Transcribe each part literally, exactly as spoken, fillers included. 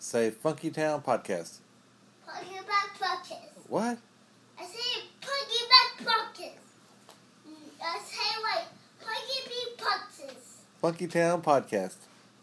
Say Funky Town Podcast. Funky Back Podcast. What? I say Funky Back Podcast. I say like Funky Bee Podcast. Funky Town Podcast.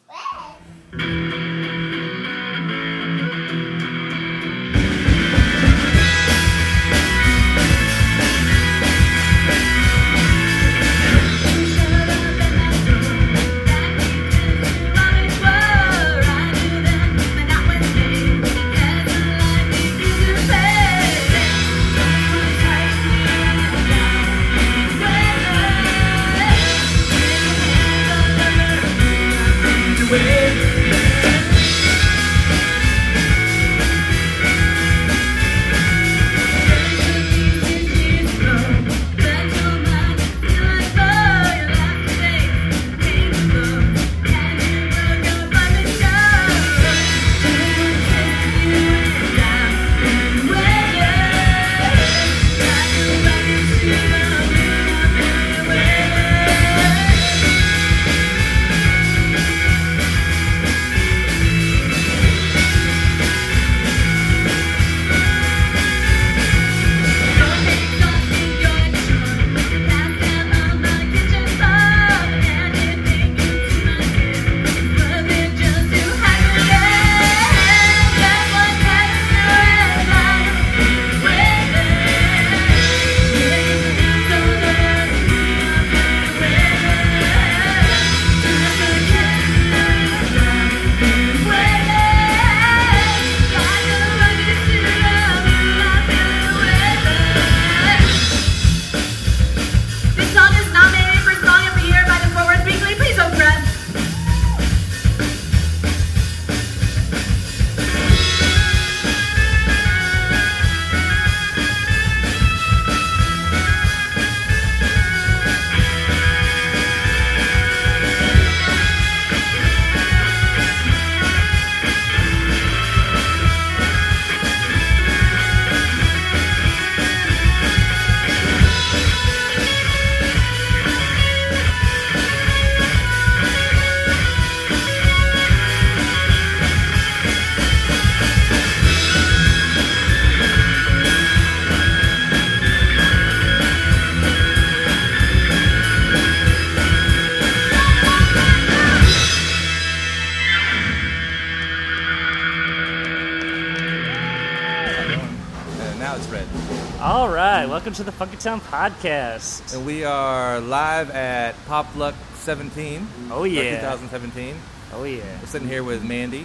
Welcome to the Funky Town Podcast. And we are live at Pop Luck seventeen. Oh, yeah. twenty seventeen. Oh, yeah. We're sitting here with Mandy.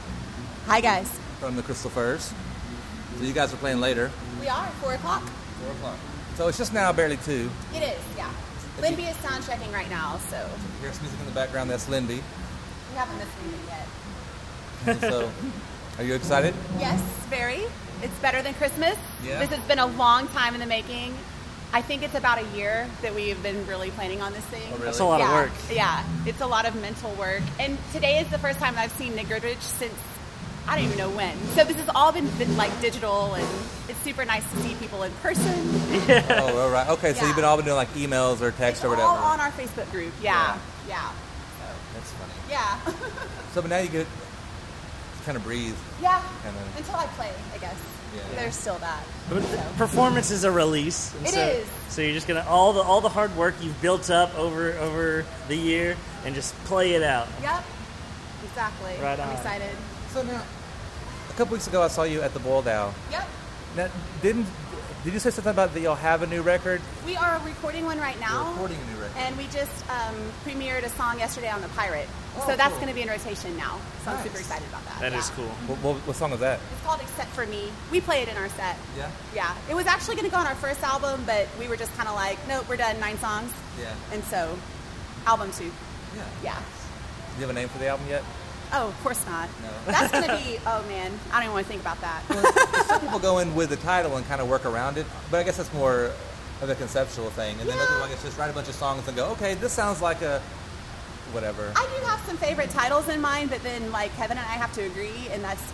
Hi, guys. From the Crystal Firs. So you guys are playing later. We are, four o'clock. four o'clock. So it's just now barely two. It is, yeah. Lindy is sound checking right now, so. You hear some music in the background, that's Lindy. We haven't missed anything yet. So, are you excited? Yes, very. It's better than Christmas. Yeah. This has been a long time in the making. I think it's about a year that we've been really planning on this thing. Oh, really? That's a lot yeah, of work. Yeah, it's a lot of mental work. And today is the first time I've seen Nick Goodrich since I don't even know when. So this has all been, been like digital, and it's super nice to see people in person. Yeah. Oh, all right. Okay, so Yeah. you've been all been doing like emails or text It's or whatever. all on our Facebook group. Yeah, yeah. That's funny. Yeah. So, but now you get kind of breathe. Yeah. Kind of. Until I play, I guess. Yeah. There's still that. But So. performance is a release. and It so, is. So you're just gonna all the all the hard work you've built up over over the year and just play it out. Yep. Exactly. Right I'm on. excited. So now, a couple weeks ago, I saw you at the Boiled Owl. Yep. Now, didn't did you say something about that y'all have a new record? We are recording one right now. You're recording a new record. And we just um, premiered a song yesterday on The Pirate. Oh, so that's cool. going to be in rotation now. So Nice. I'm super excited about that. That yeah. is cool. What, what, what song is that? It's called Except For Me. We play it in our set. Yeah. Yeah. It was actually going to go on our first album, but we were just kind of like, nope, we're done. Nine songs. Yeah. And so, album two. Yeah. Yeah. Do you have a name for the album yet? Oh, of course not. No. That's going to be, oh man, I don't even want to think about that. Some people go in with the title and kind of work around it, but I guess that's more of a conceptual thing. And then Yeah. other people, I guess, just write a bunch of songs and go, okay, this sounds like a whatever. I do have some favorite titles in mind, but then like Kevin and I have to agree, and that's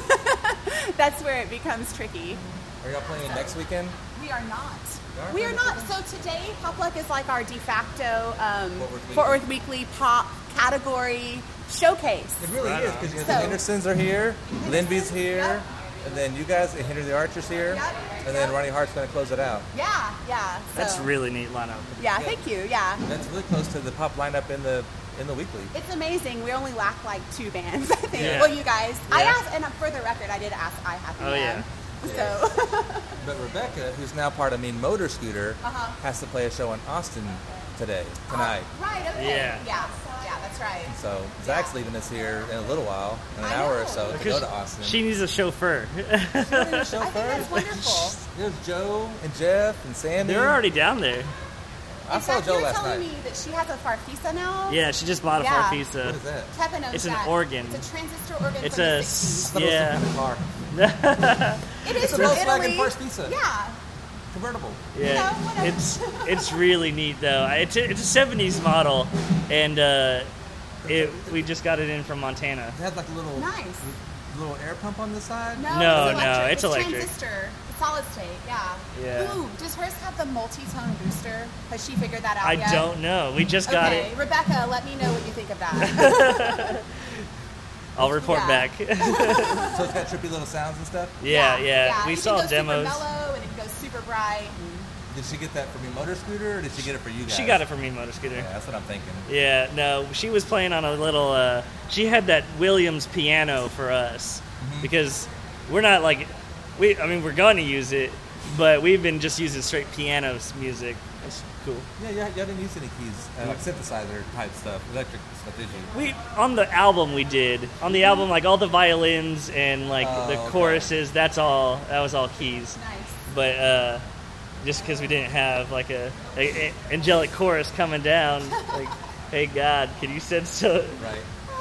that's where it becomes tricky. Are y'all playing next weekend? We are not. aren't We are playing not. next So today, Pop Luck is like our de facto um, Fort Worth Fort Weekly. Worth Weekly pop category showcase. It really Right is, on. because you know, So- the Hendersons are here, Linby's here, Yep. and then you guys, and Henry the Archer's here, Yep. and then Yep. Ronnie Hart's going to close it out. Yeah, yeah. So, That's really neat lineup. Yeah, thank you. Yeah. That's really close to the pop lineup in the in the weekly. It's amazing. We only lack like two bands, I think. Yeah. Well, you guys. I Yeah. asked, and for the record, I did ask I Happy Oh, Man. So, But Rebecca, who's now part of Mean Motor Scooter, Uh-huh. has to play a show in Austin today, tonight. right, okay. Yeah. Yeah, yeah, that's right. So Zach's leaving us here in a little while, in an I hour or know. so, to go to Austin. She needs a chauffeur. Show I think that's first. wonderful. There's Joe and Jeff and Sammy. They're already down there. I In saw fact, Joe you were last telling night. me that she has a Farfisa now. Yeah, she just bought a Yeah. What Farfisa. is that? Kevin knows It's an that. organ. It's a transistor organ It's from a the I sixties. thought it was Yeah. some kind of car. It is It's a from Volkswagen Italy. Farfisa. Yeah. Convertible. Yeah, know, whatever. it's it's really neat though. It's a, it's a seventies model, and uh, it we just got it in from Montana. It had like a little Nice. little air pump on the side. No, No, it's no, electric. it's electric. transistor. Solid state, yeah. Yeah. Ooh, does hers have the multi-tone booster? Has she figured that out I yet? don't know. We just got okay, it. Rebecca, let me know what you think of that. I'll report Yeah. back. So it's got trippy little sounds and stuff. yeah, yeah. We You saw can go demos. Super mellow and it can go super bright. Did she get that from your motor scooter, or did she get it for you guys? She got it from me, Motor Scooter. Yeah, that's what I'm thinking. Yeah, no, she was playing on a little. Uh, she had that Williams piano for us Mm-hmm. because we're not like we. I mean, we're going to use it, but we've been just using straight piano music. That's cool. Yeah, yeah, y'all didn't use any keys, uh, like synthesizer type stuff, electric stuff, did you? We on the album we did on the album like all the violins and like Oh, the okay. choruses. That's all. That was all keys. Nice. But uh, just because we didn't have like a, a, a angelic chorus coming down, like, hey God, can you send so? Right.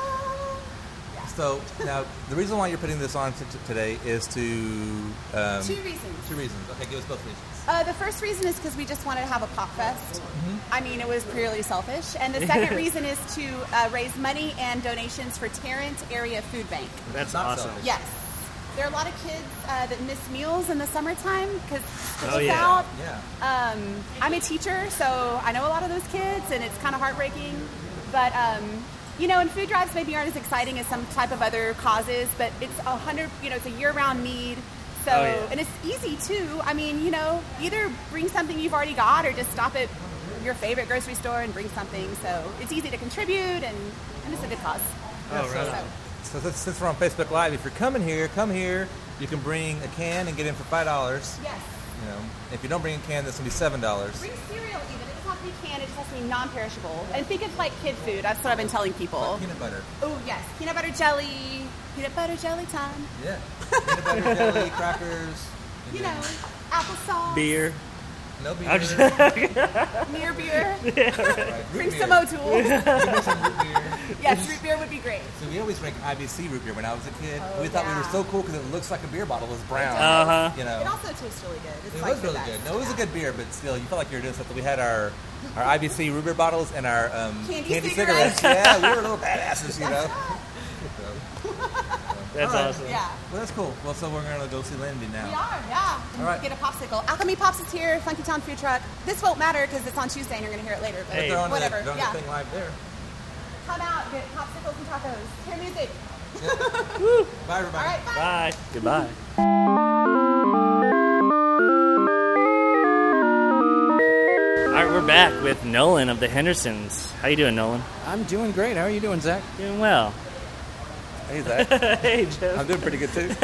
So now the reason why you're putting this on t- t- today is to um, Two reasons. Two reasons. Okay, give us both reasons. Uh, the first reason is because we just wanted to have a pop fest. Mm-hmm. I mean, it was purely selfish. And the second reason is to uh, raise money and donations for Tarrant Area Food Bank. That's Not awesome. selfish. Yes. There are a lot of kids uh, that miss meals in the summertime because school's Oh, yeah. out. Yeah. Um, I'm a teacher, so I know a lot of those kids, and it's kind of heartbreaking. But, um, you know, and food drives maybe aren't as exciting as some type of other causes, but it's a hundred, you know, it's a year-round need. So, Oh, yeah. and it's easy too. I mean, you know, either bring something you've already got or just stop at your favorite grocery store and bring something. So it's easy to contribute, and, and it's a good cause. Oh, right. So, So since, since we're on Facebook Live, if you're coming here, come here. You can bring a can and get in for five dollars. yes. You know, if you don't bring a can, that's gonna be seven dollars. Bring cereal even. It doesn't have to be canned. It just has to be non-perishable. And think of like kid food. That's what I've been telling people. Peanut butter. Oh yes, peanut butter jelly. Peanut butter jelly time. Yeah. Peanut butter jelly, crackers. and You then know, applesauce. Beer. No beer. I'm just, Near beer. Right, Bring root some beer. O'Toole. Give me some root beer. Yes, root beer would be great. So we always drank I B C root beer when I was a kid. Oh, we thought we were yeah. so cool because it looks like a beer bottle. It's brown. Uh-huh. You know. It also tastes really good. It's It like was the really best. good. No, it was a Yeah. good beer, but still, you felt like you were doing something. We had our our I B C root beer bottles and our um, Candy cigarettes. cigarettes. Yeah, we were little badasses, you know. that's All right. awesome. Yeah. Well, that's cool. Well, so we're gonna go see Lindy now. We are, yeah. All right. Get a popsicle. Alchemy Pops is here. Funky Town Food Truck. This won't matter because it's on Tuesday and you're going to hear it later. But Hey. They're on whatever. the, they're on yeah. the thing live there. Come out, get popsicles and tacos. Hear music. Bye, everybody. All right, bye. Bye. Goodbye. All right, we're back with Nolan of the Hendersons. How you doing, Nolan? I'm doing great. How are you doing, Zach? Doing well. Hey, Zach. Hey, Jeff. I'm doing pretty good too.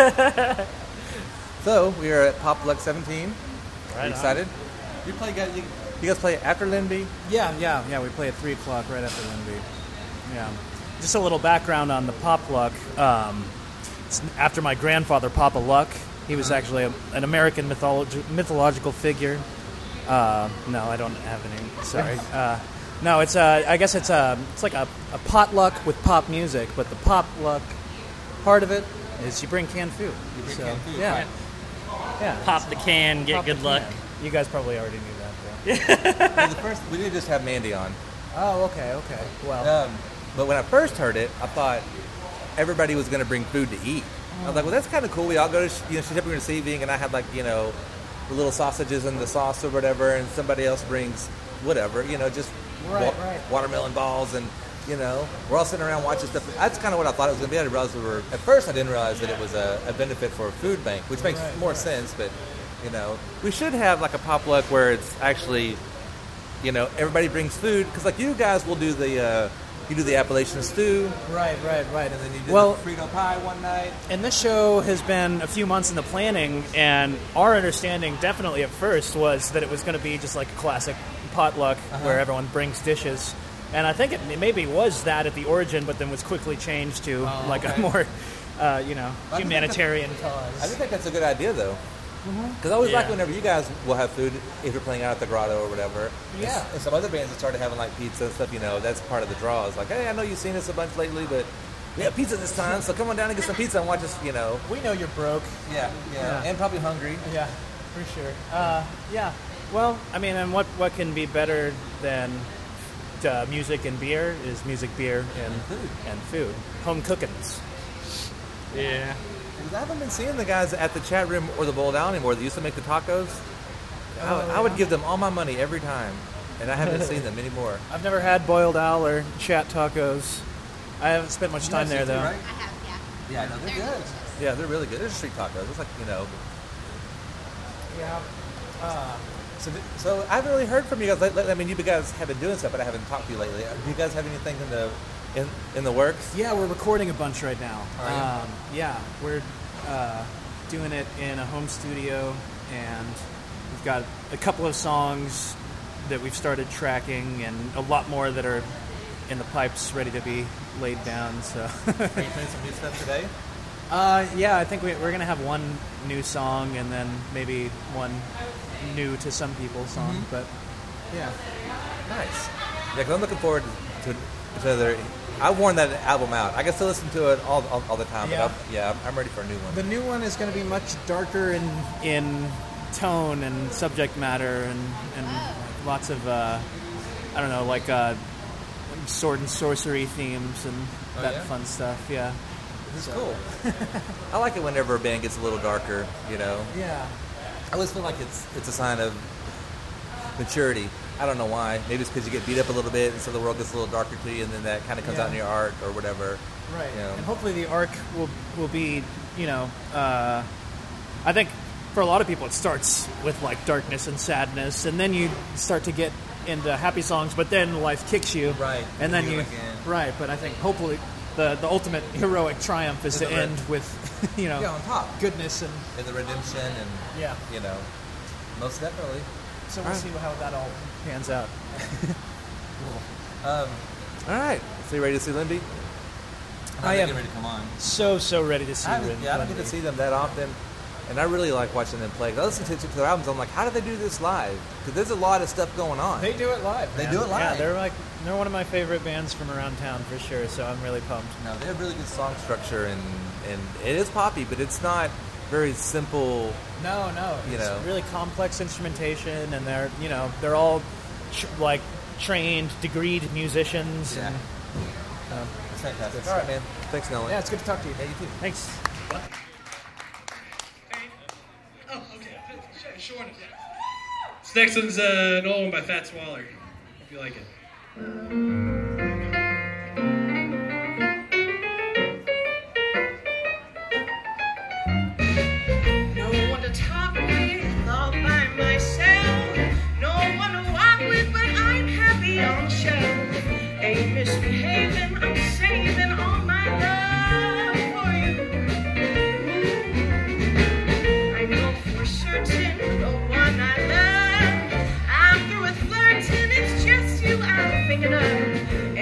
So we are at Pop Lux seventeen. Right Are you on. excited? You play guys. You, you guys play after Linby? Yeah, yeah, yeah. We play at three o'clock right after Linby. Yeah. Just a little background on the Pop Luck. Um, it's after my grandfather, Papa Luck. He was actually a, an American mythologi- mythological figure. Uh, no, I don't have any. Sorry. Uh, no, it's uh, I guess it's a it's like a, a potluck with pop music, but the pop luck part of it is you bring canned food. You bring So, canned food, Yeah. right. Yeah. Pop the can, get Pop the good luck. can. You guys probably already knew that. Though. Well, the first, we did just have Mandy on. Oh, okay, okay. Well, Um, but when I first heard it, I thought everybody was going to bring food to eat. I was like, well, that's kind of cool. We all go to, you know, she's helping receiving, and I had like, you know, the little sausages and the sauce or whatever, and somebody else brings whatever, you know, just Right, wa- right. watermelon balls. And You know, we're all sitting around watching stuff. That's kind of what I thought it was going to be. I didn't realize we were. At first, I didn't realize that it was a, a benefit for a food bank, which makes Right, more right. sense. But you know, we should have like a potluck where it's actually, you know, everybody brings food because like you guys will do the uh, you do the Appalachian stew, Right, right, right. and then you do well, the Frito pie one night. and this show has been a few months in the planning, and our understanding definitely at first was that it was going to be just like a classic potluck Uh-huh. where everyone brings dishes. And I think it maybe was that at the origin, but then was quickly changed to Oh, like okay. a more, uh, you know, I think humanitarian I cause. just think that's a good idea though. Because I always like Yeah. whenever you guys will have food if you're playing out at the grotto or whatever. Yeah. And, and some other bands that started having like pizza and stuff, you know, that's part of the draw. It's like, hey, I know you've seen us a bunch lately, but we have pizza this time, so come on down and get some pizza and watch us, you know. We know you're broke. Yeah, yeah, Yeah. and probably hungry. Yeah, for sure. Uh, yeah. Well, I mean, and what what can be better than uh, music and beer is music, beer, and food. and food. Home cookings. Yeah. Because I haven't been seeing the guys at the chat room or the bowl down anymore that used to make the tacos. I, would- I would give them all my money every time, and I haven't seen them anymore. I've never had boiled owl or chat tacos. I haven't spent much You time guys there see too, though. right? I have, yeah. Yeah, no, they're good. Yeah, they're really good. They're street tacos. It's like, you know. Yeah. Uh, So, th- so I haven't really heard from you guys lately. I mean, you guys have been doing stuff, but I haven't talked to you lately. Do you guys have anything in the in, in the works? yeah, we're recording a bunch right now. Are you? Um, yeah, we're uh, doing it in a home studio, and we've got a couple of songs that we've started tracking, and a lot more that are in the pipes, ready to be laid down. So, Are you playing some new stuff today? uh, yeah, I think we, we're gonna have one new song, and then maybe one new to some people song. Mm-hmm. But yeah, Nice. Yeah, because I'm looking forward to, to another. I've worn that album out. I can still listen to it all all, all the time. Yeah. But I'm, yeah, I'm ready for a new one. the new one is going to be much darker in in tone and subject matter, and and lots of uh, I don't know, like uh, sword and sorcery themes and Oh, that yeah? fun stuff. Yeah, This is cool. I like it whenever a band gets a little darker. You know, yeah, I always feel like it's it's a sign of maturity. I don't know why. Maybe it's because you get beat up a little bit, and so the world gets a little darker to you, and then that kind of comes Yeah. out in your art or whatever. right. You know. And hopefully the arc will will be, you know, uh, I think for a lot of people it starts with like darkness and sadness, and then you start to get into happy songs, but then life kicks you, Right. And then You you, again. right. But I think hopefully the the ultimate heroic triumph is Is to the red- end with, you know, Yeah, on top. goodness and And the redemption, and yeah. you know, most definitely. So we'll Right. see how that all pans out. Um, all right. So you ready to see Lindy? I am. ready to come on. So so ready to see I you. haven't- yeah, I don't get to see them that often, and I really like watching them play. I listen to, to their albums. I'm like, how do they do this live? Because there's a lot of stuff going on. They do it live. They man. do it live. Yeah, they're like they're one of my favorite bands from around town for sure. So I'm really pumped. No, they have really good song structure, and and it is poppy, but it's not very simple. No, no, You it's know. really complex instrumentation, and they're you know they're all tr- like trained, degreed musicians. Yeah. And, uh, It's fantastic. Good All right, stuff. man. Thanks, Nolan. yeah, it's good to talk to you. Yeah, you too. Thanks. Oh, okay. Sure, sure one. This next one's uh, an old one by Fats Waller. Hope you like it. No one to talk with, all by myself. No one to walk with, but I'm happy on the shelf. Ain't misbehaving, I'm saving all my love for you. I know for certain the one I love. I'm through with flirting, it's just you I'm thinking of.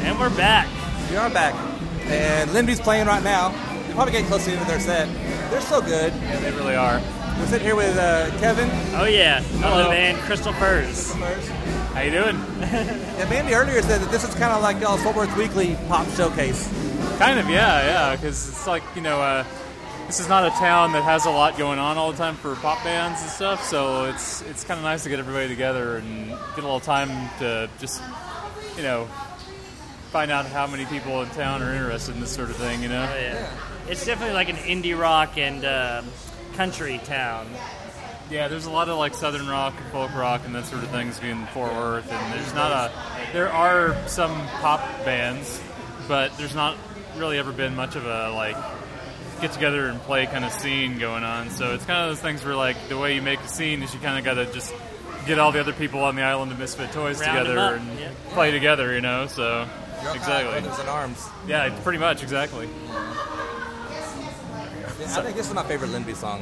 And we're back. We are back. And Lindy's playing right now. You're probably getting close to the end of their set. They're so good. Yeah, they really are. We're sitting here with uh, Kevin. Oh, yeah. Hello, man. Crystal Furs. How you doing? Yeah, Mandy earlier said that this is kind of like y'all's Fort Worth Weekly pop showcase. Kind of, yeah, yeah. Because it's like, you know, uh, this is not a town that has a lot going on all the time for pop bands and stuff, so it's it's kind of nice to get everybody together and get a little time to just, you know, find out how many people in town are interested in this sort of thing, you know? Oh, yeah. It's definitely like an indie rock and uh, country town. Yeah, there's a lot of like southern rock and folk rock and that sort of things in Fort Worth, and there's not a, there are some pop bands, but there's not really ever been much of a like get together and play kind of scene going on. So it's kind of those things where like the way you make a scene is you kind of got to just get all the other people on the island of Misfit Toys Round together them up, and yeah. play together, you know. So You're exactly, brothers in arms. yeah, pretty much exactly. Yeah, I think this is my favorite Lindy song.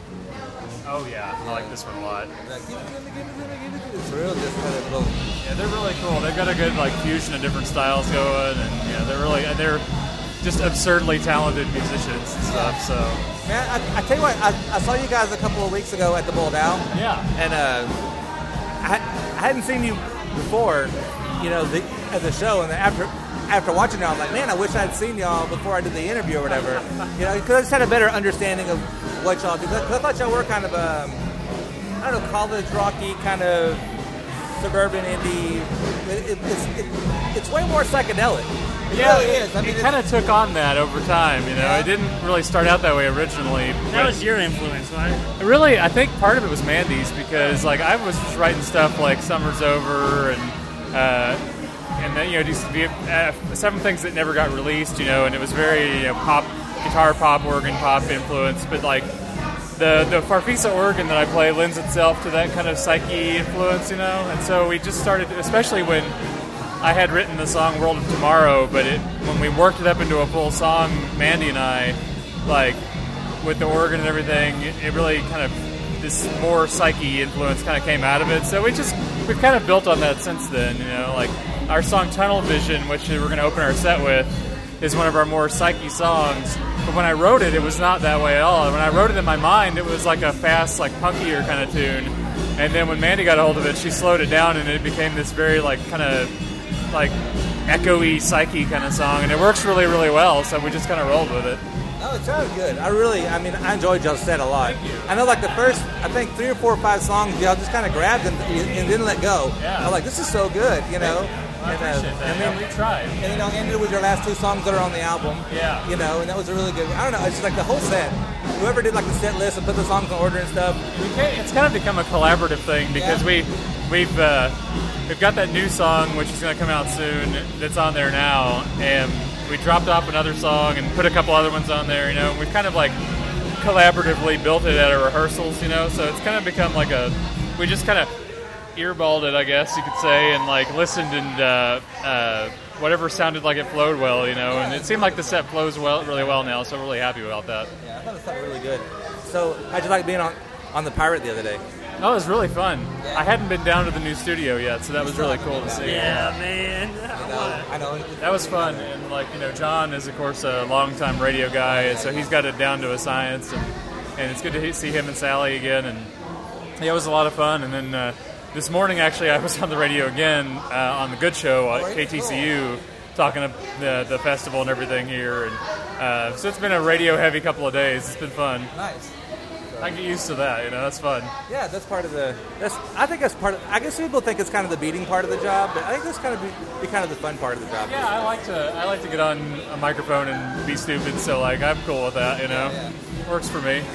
Oh yeah, I like this one a lot. Like, give it to me, give it to me, give it to me. It's real, just kind of little. Yeah, they're really cool. They've got a good like fusion of different styles going, and yeah, they're really and they're just absurdly talented musicians and stuff. So Man, I, I tell you what, I, I saw you guys a couple of weeks ago at the Bold Owl. yeah, And uh, I, I hadn't seen you before, you know, the, at the show. And after after watching y'all, I was like, man, I wish I'd seen y'all before I did the interview or whatever. You know, because I just had a better understanding of what y'all do. Because I thought y'all were kind of, um, I don't know, college rocky, kind of suburban indie. It, it, it's, it, it's way more psychedelic. It yeah, really is. I mean, it it's- kind of took on that over time. You know, Yeah. it didn't really start out that way originally. That but- was your influence, right? Really, I think part of it was Mandy's because, like, I was just writing stuff like "Summer's Over" and uh, and then you know these uh, seven things that never got released, you know, and it was very you know, pop, guitar, pop, organ, pop influence. But like the the Farfisa organ that I play lends itself to that kind of psyche influence, you know. And so we just started, especially when I had written the song "World of Tomorrow," but it when we worked it up into a full song, Mandy and I, like. With the organ and everything, it really kind of this more psyche influence kind of came out of it. So we just we've kind of built on that since then. You know, like our song "Tunnel Vision," which we're going to open our set with, is one of our more psyche songs. But when I wrote it, it was not that way at all. When I wrote it in my mind, it was like a fast, like punkier kind of tune. And then when Mandy got a hold of it, she slowed it down, and it became this very like kind of like echoey psyche kind of song. And it works really, really well. So we just kind of rolled with it. No, it sounded good. I really, I mean, I enjoyed y'all's set a lot. Thank you. I know, like the first, I think three or four or five songs, y'all just kind of grabbed and, and didn't let go. Yeah. I was like, this is so good, you know. I and, uh, appreciate that. and then Yeah, we tried. And then y'all ended with your last two songs that are on the album. Yeah. You know, and that was a really good. I don't know. It's just like the whole set. Whoever did like the set list and put the songs in order and stuff. It's kind of become a collaborative thing because Yeah. we we've uh, we've got that new song which is going to come out soon that's on there now, and we dropped off another song and put a couple other ones on there. You know, we've kind of like collaboratively built it at our rehearsals. You know, so it's kind of become like a we just kind of earballed it, I guess you could say, and like listened and uh, uh, whatever sounded like it flowed well. You know, and it seemed like the set flows well, really well now. So we're really happy about that. Yeah, I thought it sounded really good. So, how'd you like being on on the Pirate the other day? Oh, it was really fun. I hadn't been down to the new studio yet, so that was really cool to see. Yeah, man. You know, I know. That was fun, and like you know, John is of course a longtime radio guy, so he's got it down to a science, and, and it's good to see him and Sally again, and yeah, it was a lot of fun. And then uh, this morning, actually, I was on the radio again uh, on the Good Show at K T C U, talking to the the festival and everything here, and uh, so it's been a radio-heavy couple of days. It's been fun. Nice. I get used to that, you know, that's fun. Yeah, that's part of the. That's. I think that's part of. I guess people think it's kind of the beating part of the job, but I think that's kind of be, be kind of the fun part of the job. Yeah, I like to I like to get on a microphone and be stupid, so like I'm cool with that, you know. Yeah, Works for me.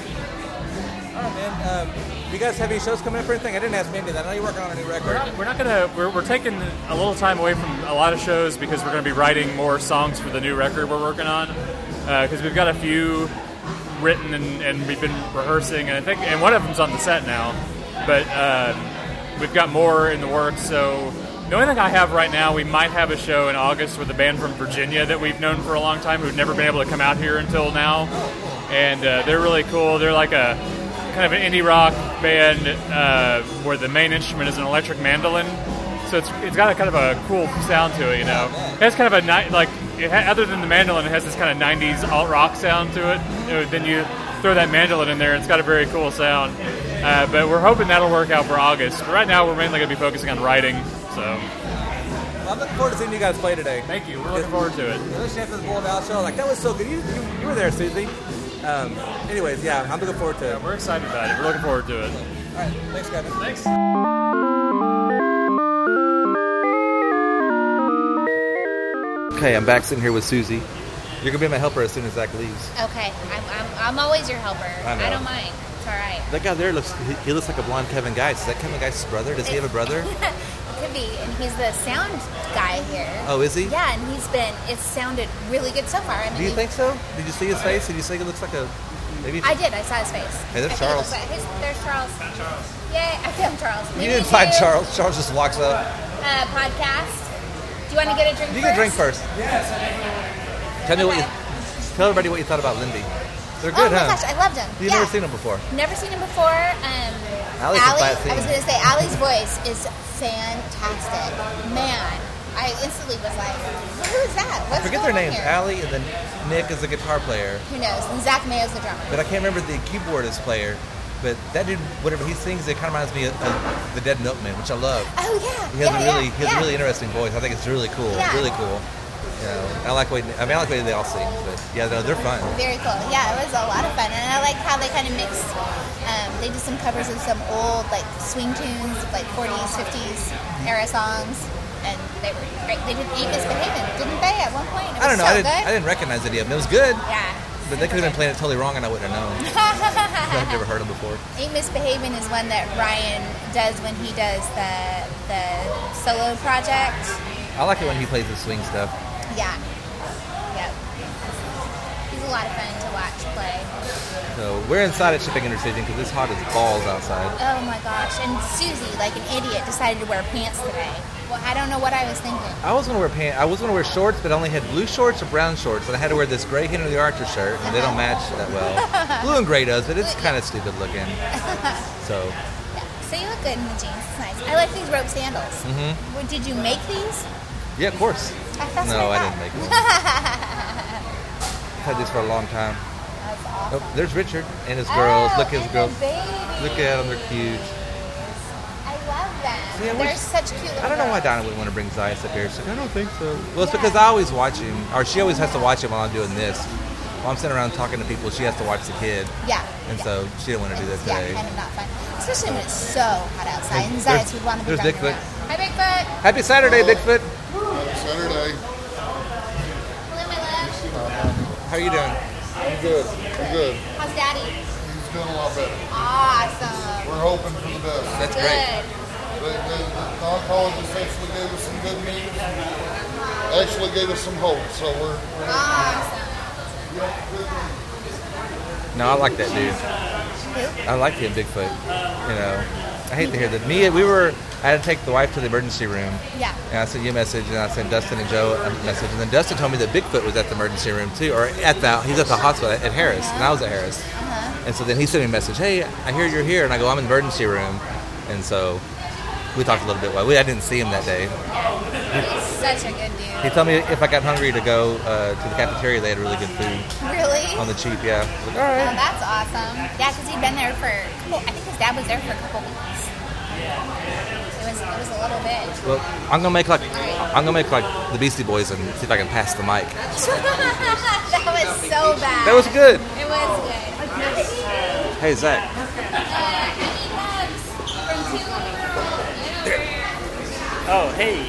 All right, man. Um, do you guys have any shows coming up or anything? I didn't ask Mandy that. I know you're working on a new record. We're not, we're not gonna we're, we're taking a little time away from a lot of shows because we're gonna be writing more songs for the new record we're working on. Because uh, we've got a few written and, and we've been rehearsing, and I think and one of them's on the set now, but uh, we've got more in the works. So the only thing I have right now, we might have a show in August with a band from Virginia that we've known for a long time who've never been able to come out here until now, and uh, they're really cool. They're like a kind of an indie rock band uh, where the main instrument is an electric mandolin. So it's it's got a kind of a cool sound to it, you know. It has kind of a ni- like it ha- other than the mandolin, it has this kind of nineties alt rock sound to it. You know, then you throw that mandolin in there, it's got a very cool sound. Uh, but we're hoping that'll work out for August. But right now, we're mainly going to be focusing on writing. So Well, I'm looking forward to seeing you guys play today. Thank you. We're looking forward to it. Especially after the Bull Val show, like that was so good. You, you, you were there, Susie. Um, anyways, yeah, I'm looking forward to it. Yeah, we're excited about it. We're looking forward to it. All right, thanks, Kevin. Thanks. Okay, I'm back sitting here with Susie. You're gonna be my helper as soon as Zach leaves. Okay, I'm, I'm, I'm always your helper. I know. I don't mind. It's all right. That guy there looks, he, he looks like a blonde Kevin Geist. Is that Kevin Geist's brother? Does he have a brother? It could be, and he's the sound guy here. Oh, is he? Yeah, and he's been, it's sounded really good so far. I mean, Do you think so? Did you see his face? Did you think it looks like a, maybe? I did, I saw his face. Hey, there's I think it Charles. looks like- his- there's Charles. Charles. Yay, I found Charles. You Maybe didn't find you- Charles. Charles just walks up. Uh, podcast. Do you want to get a drink You first? can drink first. Yes. Tell me what you, tell everybody what you thought about Lindy. They're good, oh my huh? gosh, I loved him. You've yeah. never seen them before. Never seen him before. Um, Allie's a Allie, flat I was scene. going to say, Allie's voice is fantastic. Man, I instantly was like, who is that? What's Forget going their on names. here? Allie and then Nick is the guitar player. Who knows? And Zach Mayo's the drummer. But I can't remember the keyboardist player. But that dude, whatever he sings, it kind of reminds me of, of the Dead Milkman, which I love. Oh, yeah. He has yeah, a really, yeah, he has yeah. a really interesting voice. I think it's really cool. Yeah. Really cool. You know, I like the way, I mean, I like the way they all sing. But yeah, no, they're fun. Very cool. Yeah, it was a lot of fun. And I like how they kind of mixed, um, they did some covers of some old, like, swing tunes, like forties, fifties era songs. And they were great. They did Ain't Misbehaving, didn't they, at one point? It was I don't know. so I didn't, good. I didn't recognize any of them. It was good. Yeah. But they could have been playing it totally wrong and I wouldn't have known. I've never heard them before. Ain't Misbehaving is one that Ryan does when he does the the solo project. I like it when he plays the swing stuff. Yeah. Yep. He's a lot of fun to watch play. So we're inside at Shipping Intercision because it's hot as balls outside. Oh my gosh. And Susie, like an idiot, decided to wear pants today. Well, I don't know what I was thinking. I was gonna wear pants. I was gonna wear shorts, but I only had blue shorts or brown shorts, and I had to wear this gray Henry the Archer shirt, and they don't match that well. Blue and gray does, but it's kind of stupid looking. So. Yeah. So you look good in the jeans. It's nice. I like these rope sandals. Mhm. Well, did you make these? Yeah, of course. That's no, what I, I didn't make them. thought. I've had these for a long time. That's awesome. Oh, there's Richard and his girls. Oh, Look at his and girls. the babies. Look at them, they're cute. I love them. See, I They're wish- such cute little I don't know why girls. Donna wouldn't want to bring Zeiss up here. She's like, I don't think so. Well, it's because I always watch him, or she always has to watch him while I'm doing this. While I'm sitting around talking to people, she has to watch the kid. Yeah. And so she didn't want to do that Yeah, today. kind of not fun. Especially when it's so hot outside. And There's- Zeiss would want to be there's running Bigfoot. around. Hi, Bigfoot. Happy Saturday, Bigfoot. Saturday. Hello, my love. How are you doing? I'm good. I'm good. How's Daddy? He's doing a lot better. Awesome. We're hoping for the best. That's Good. great. The, the, the oncologist actually gave us some good news. Actually gave us some hope. So we're. we're Awesome. No, I like that dude. Who? I like him, Bigfoot. You know, I hate to hear that. Me, we were. I had to take the wife to the emergency room. Yeah. And I sent you a message, and I sent Dustin and Joe a message, and then Dustin told me that Bigfoot was at the emergency room too, or at the he's at the hospital at, at Harris, and I was at Harris. Uh-huh. And so then he sent me a message, hey, I hear you're here, and I go, I'm in the emergency room, and so we talked a little bit. Well, we I didn't see him that day. He's such a good dude. He told me if I got hungry to go uh, to the cafeteria, they had really good food Really? on the cheap. Yeah. I was like, all Oh, right. that's awesome. Yeah, because he'd been there for a couple, I think his dad was there for a couple weeks. It was, it was a little bit. Well, I'm gonna make like I'm gonna make like the Beastie Boys and see if I can pass the mic. That was so bad. That was good. It was good. Hey Zach. Uh, I need hugs from two. Oh, hey.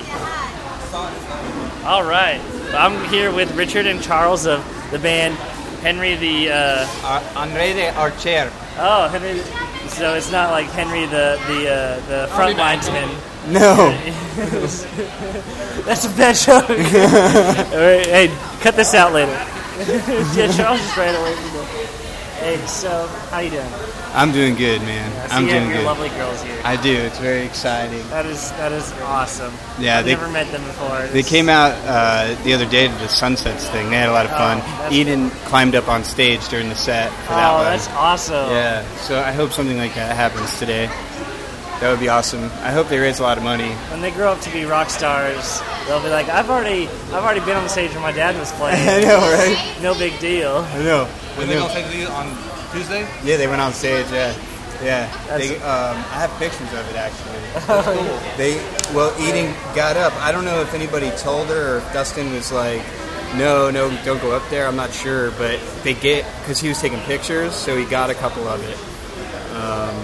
All right. I'm here with Richard and Charles of the band Henry the... Uh, uh, Andre the Archer. Oh, Henry... So it's not like Henry the the uh, the front linesman. No. That's a bad joke. All right, hey, cut this out later. Yeah, Charles just ran away from me. Hey, so how you doing? I'm doing good, man. Yeah, so I'm you doing have your good. lovely girls here. I do. It's very exciting. That is that is awesome. Yeah, I've they- never met them before. They It's- came out uh, the other day to the Sunsets thing. They had a lot of Oh, fun. that's Eden climbed up on stage during the set for that Oh, one. that's awesome. Yeah, so I hope something like that happens today. That would be awesome. I hope they raise a lot of money. When they grow up to be rock stars, they'll be like, I've already I've already been on the stage where my dad was playing. I know, right? No big deal. I know. Were I they know. going to take the on Tuesday? Yeah, they went on stage. Yeah, yeah. They, um, I have pictures of it actually. That's cool. They well, Eden got up. I don't know if anybody told her or if Dustin was like, "No, no, don't go up there." I'm not sure, but they get because he was taking pictures, so he got a couple of it. Um,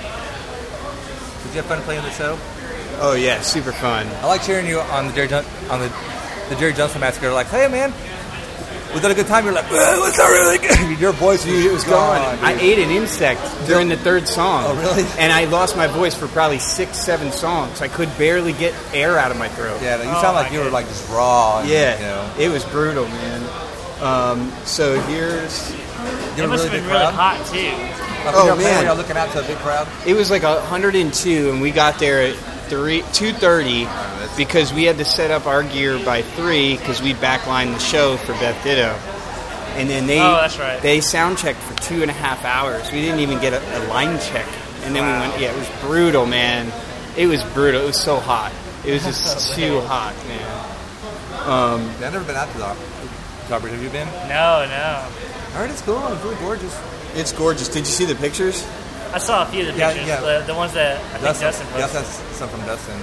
Did you have fun playing the show? oh yeah, super fun. I like cheering you on the Jerry Jun- on the the Jerry Johnson Massacre. Like, hey man, was that a good time? You're like, well, it was a really good. Your voice, Dude, it was gone. I ate an insect during the third song. Oh, really? And I lost my voice for probably six, seven songs. I could barely get air out of my throat. Yeah, you Oh, sound like my you were God. like just raw. And, Yeah, you know, it was brutal, man. Um, so here's, you It were must really have big been really crowd. hot too. Like, Oh, when you're playing, man. were y'all looking out to a big crowd? it was like one hundred two, and we got there at three two thirty because we had to set up our gear by three because we backlined the show for Beth Ditto. And then they Oh, that's right. they sound checked for two and a half hours. We didn't even get a, a line check. And then we went, yeah, it was brutal, man. It was brutal. It was so hot. It was just too hot, man. Um, I've never been out to the Aubrey. Have you been? No, no. I heard it's cool. It's really gorgeous. it's gorgeous. Did you see the pictures? I saw a few of the Yeah, pictures, yeah. The, the ones that I think Dustin Yes, posted. that's some from Dustin.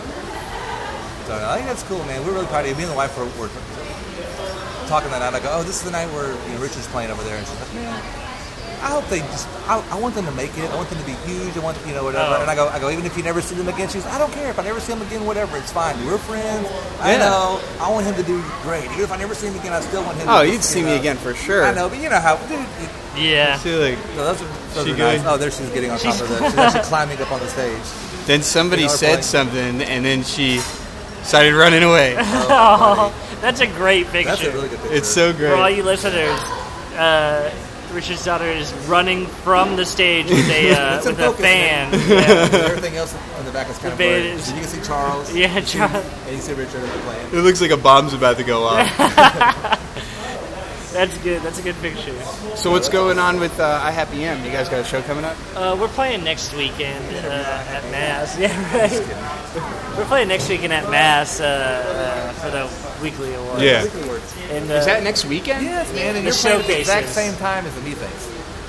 So I think that's cool, man. We're really proud of you. Me and the wife were, were talking that night. I go, oh, this is the night where you know, Richard's playing over there, and she's like, man, I hope they just. I, I want them to make it. I want them to be huge. I want you know whatever. Oh. And I go, I go. Even if you never see them again, she's. I don't care if I never see him again. Whatever, it's fine. We're friends. I Yeah. know. I want him to do great. Even if I never see him again, I still want him. Oh, to you'd see me know. again for sure. I know, but you know how, dude. You, Yeah. See, like, so those are, those She are nice. good? Oh, there she's getting on top of the. She's actually climbing up on the stage. then somebody You know, said playing. something, and then she started running away. Oh, that's a great picture. That's a really good picture. It's so For all great. you listeners, uh, Richard's daughter is running from the stage with a uh, It's in with a focus, fan. man. Yeah. Everything else in the back is kind The of band blurry. is- So you can see Charles. Yeah, you see- Charles. And you see Richard playing. It looks like a bomb's about to go off. That's good. That's a good picture. So what's going on with uh, I Happy M? You guys got a show coming up? Uh, we're playing next weekend uh, at Mass. Yeah, right. We're playing next weekend at Mass uh, uh, for the weekly award. Yeah. And, uh, Is that next weekend? Yes, man. And The you're playing at the exact showcases. same time as the Methinks.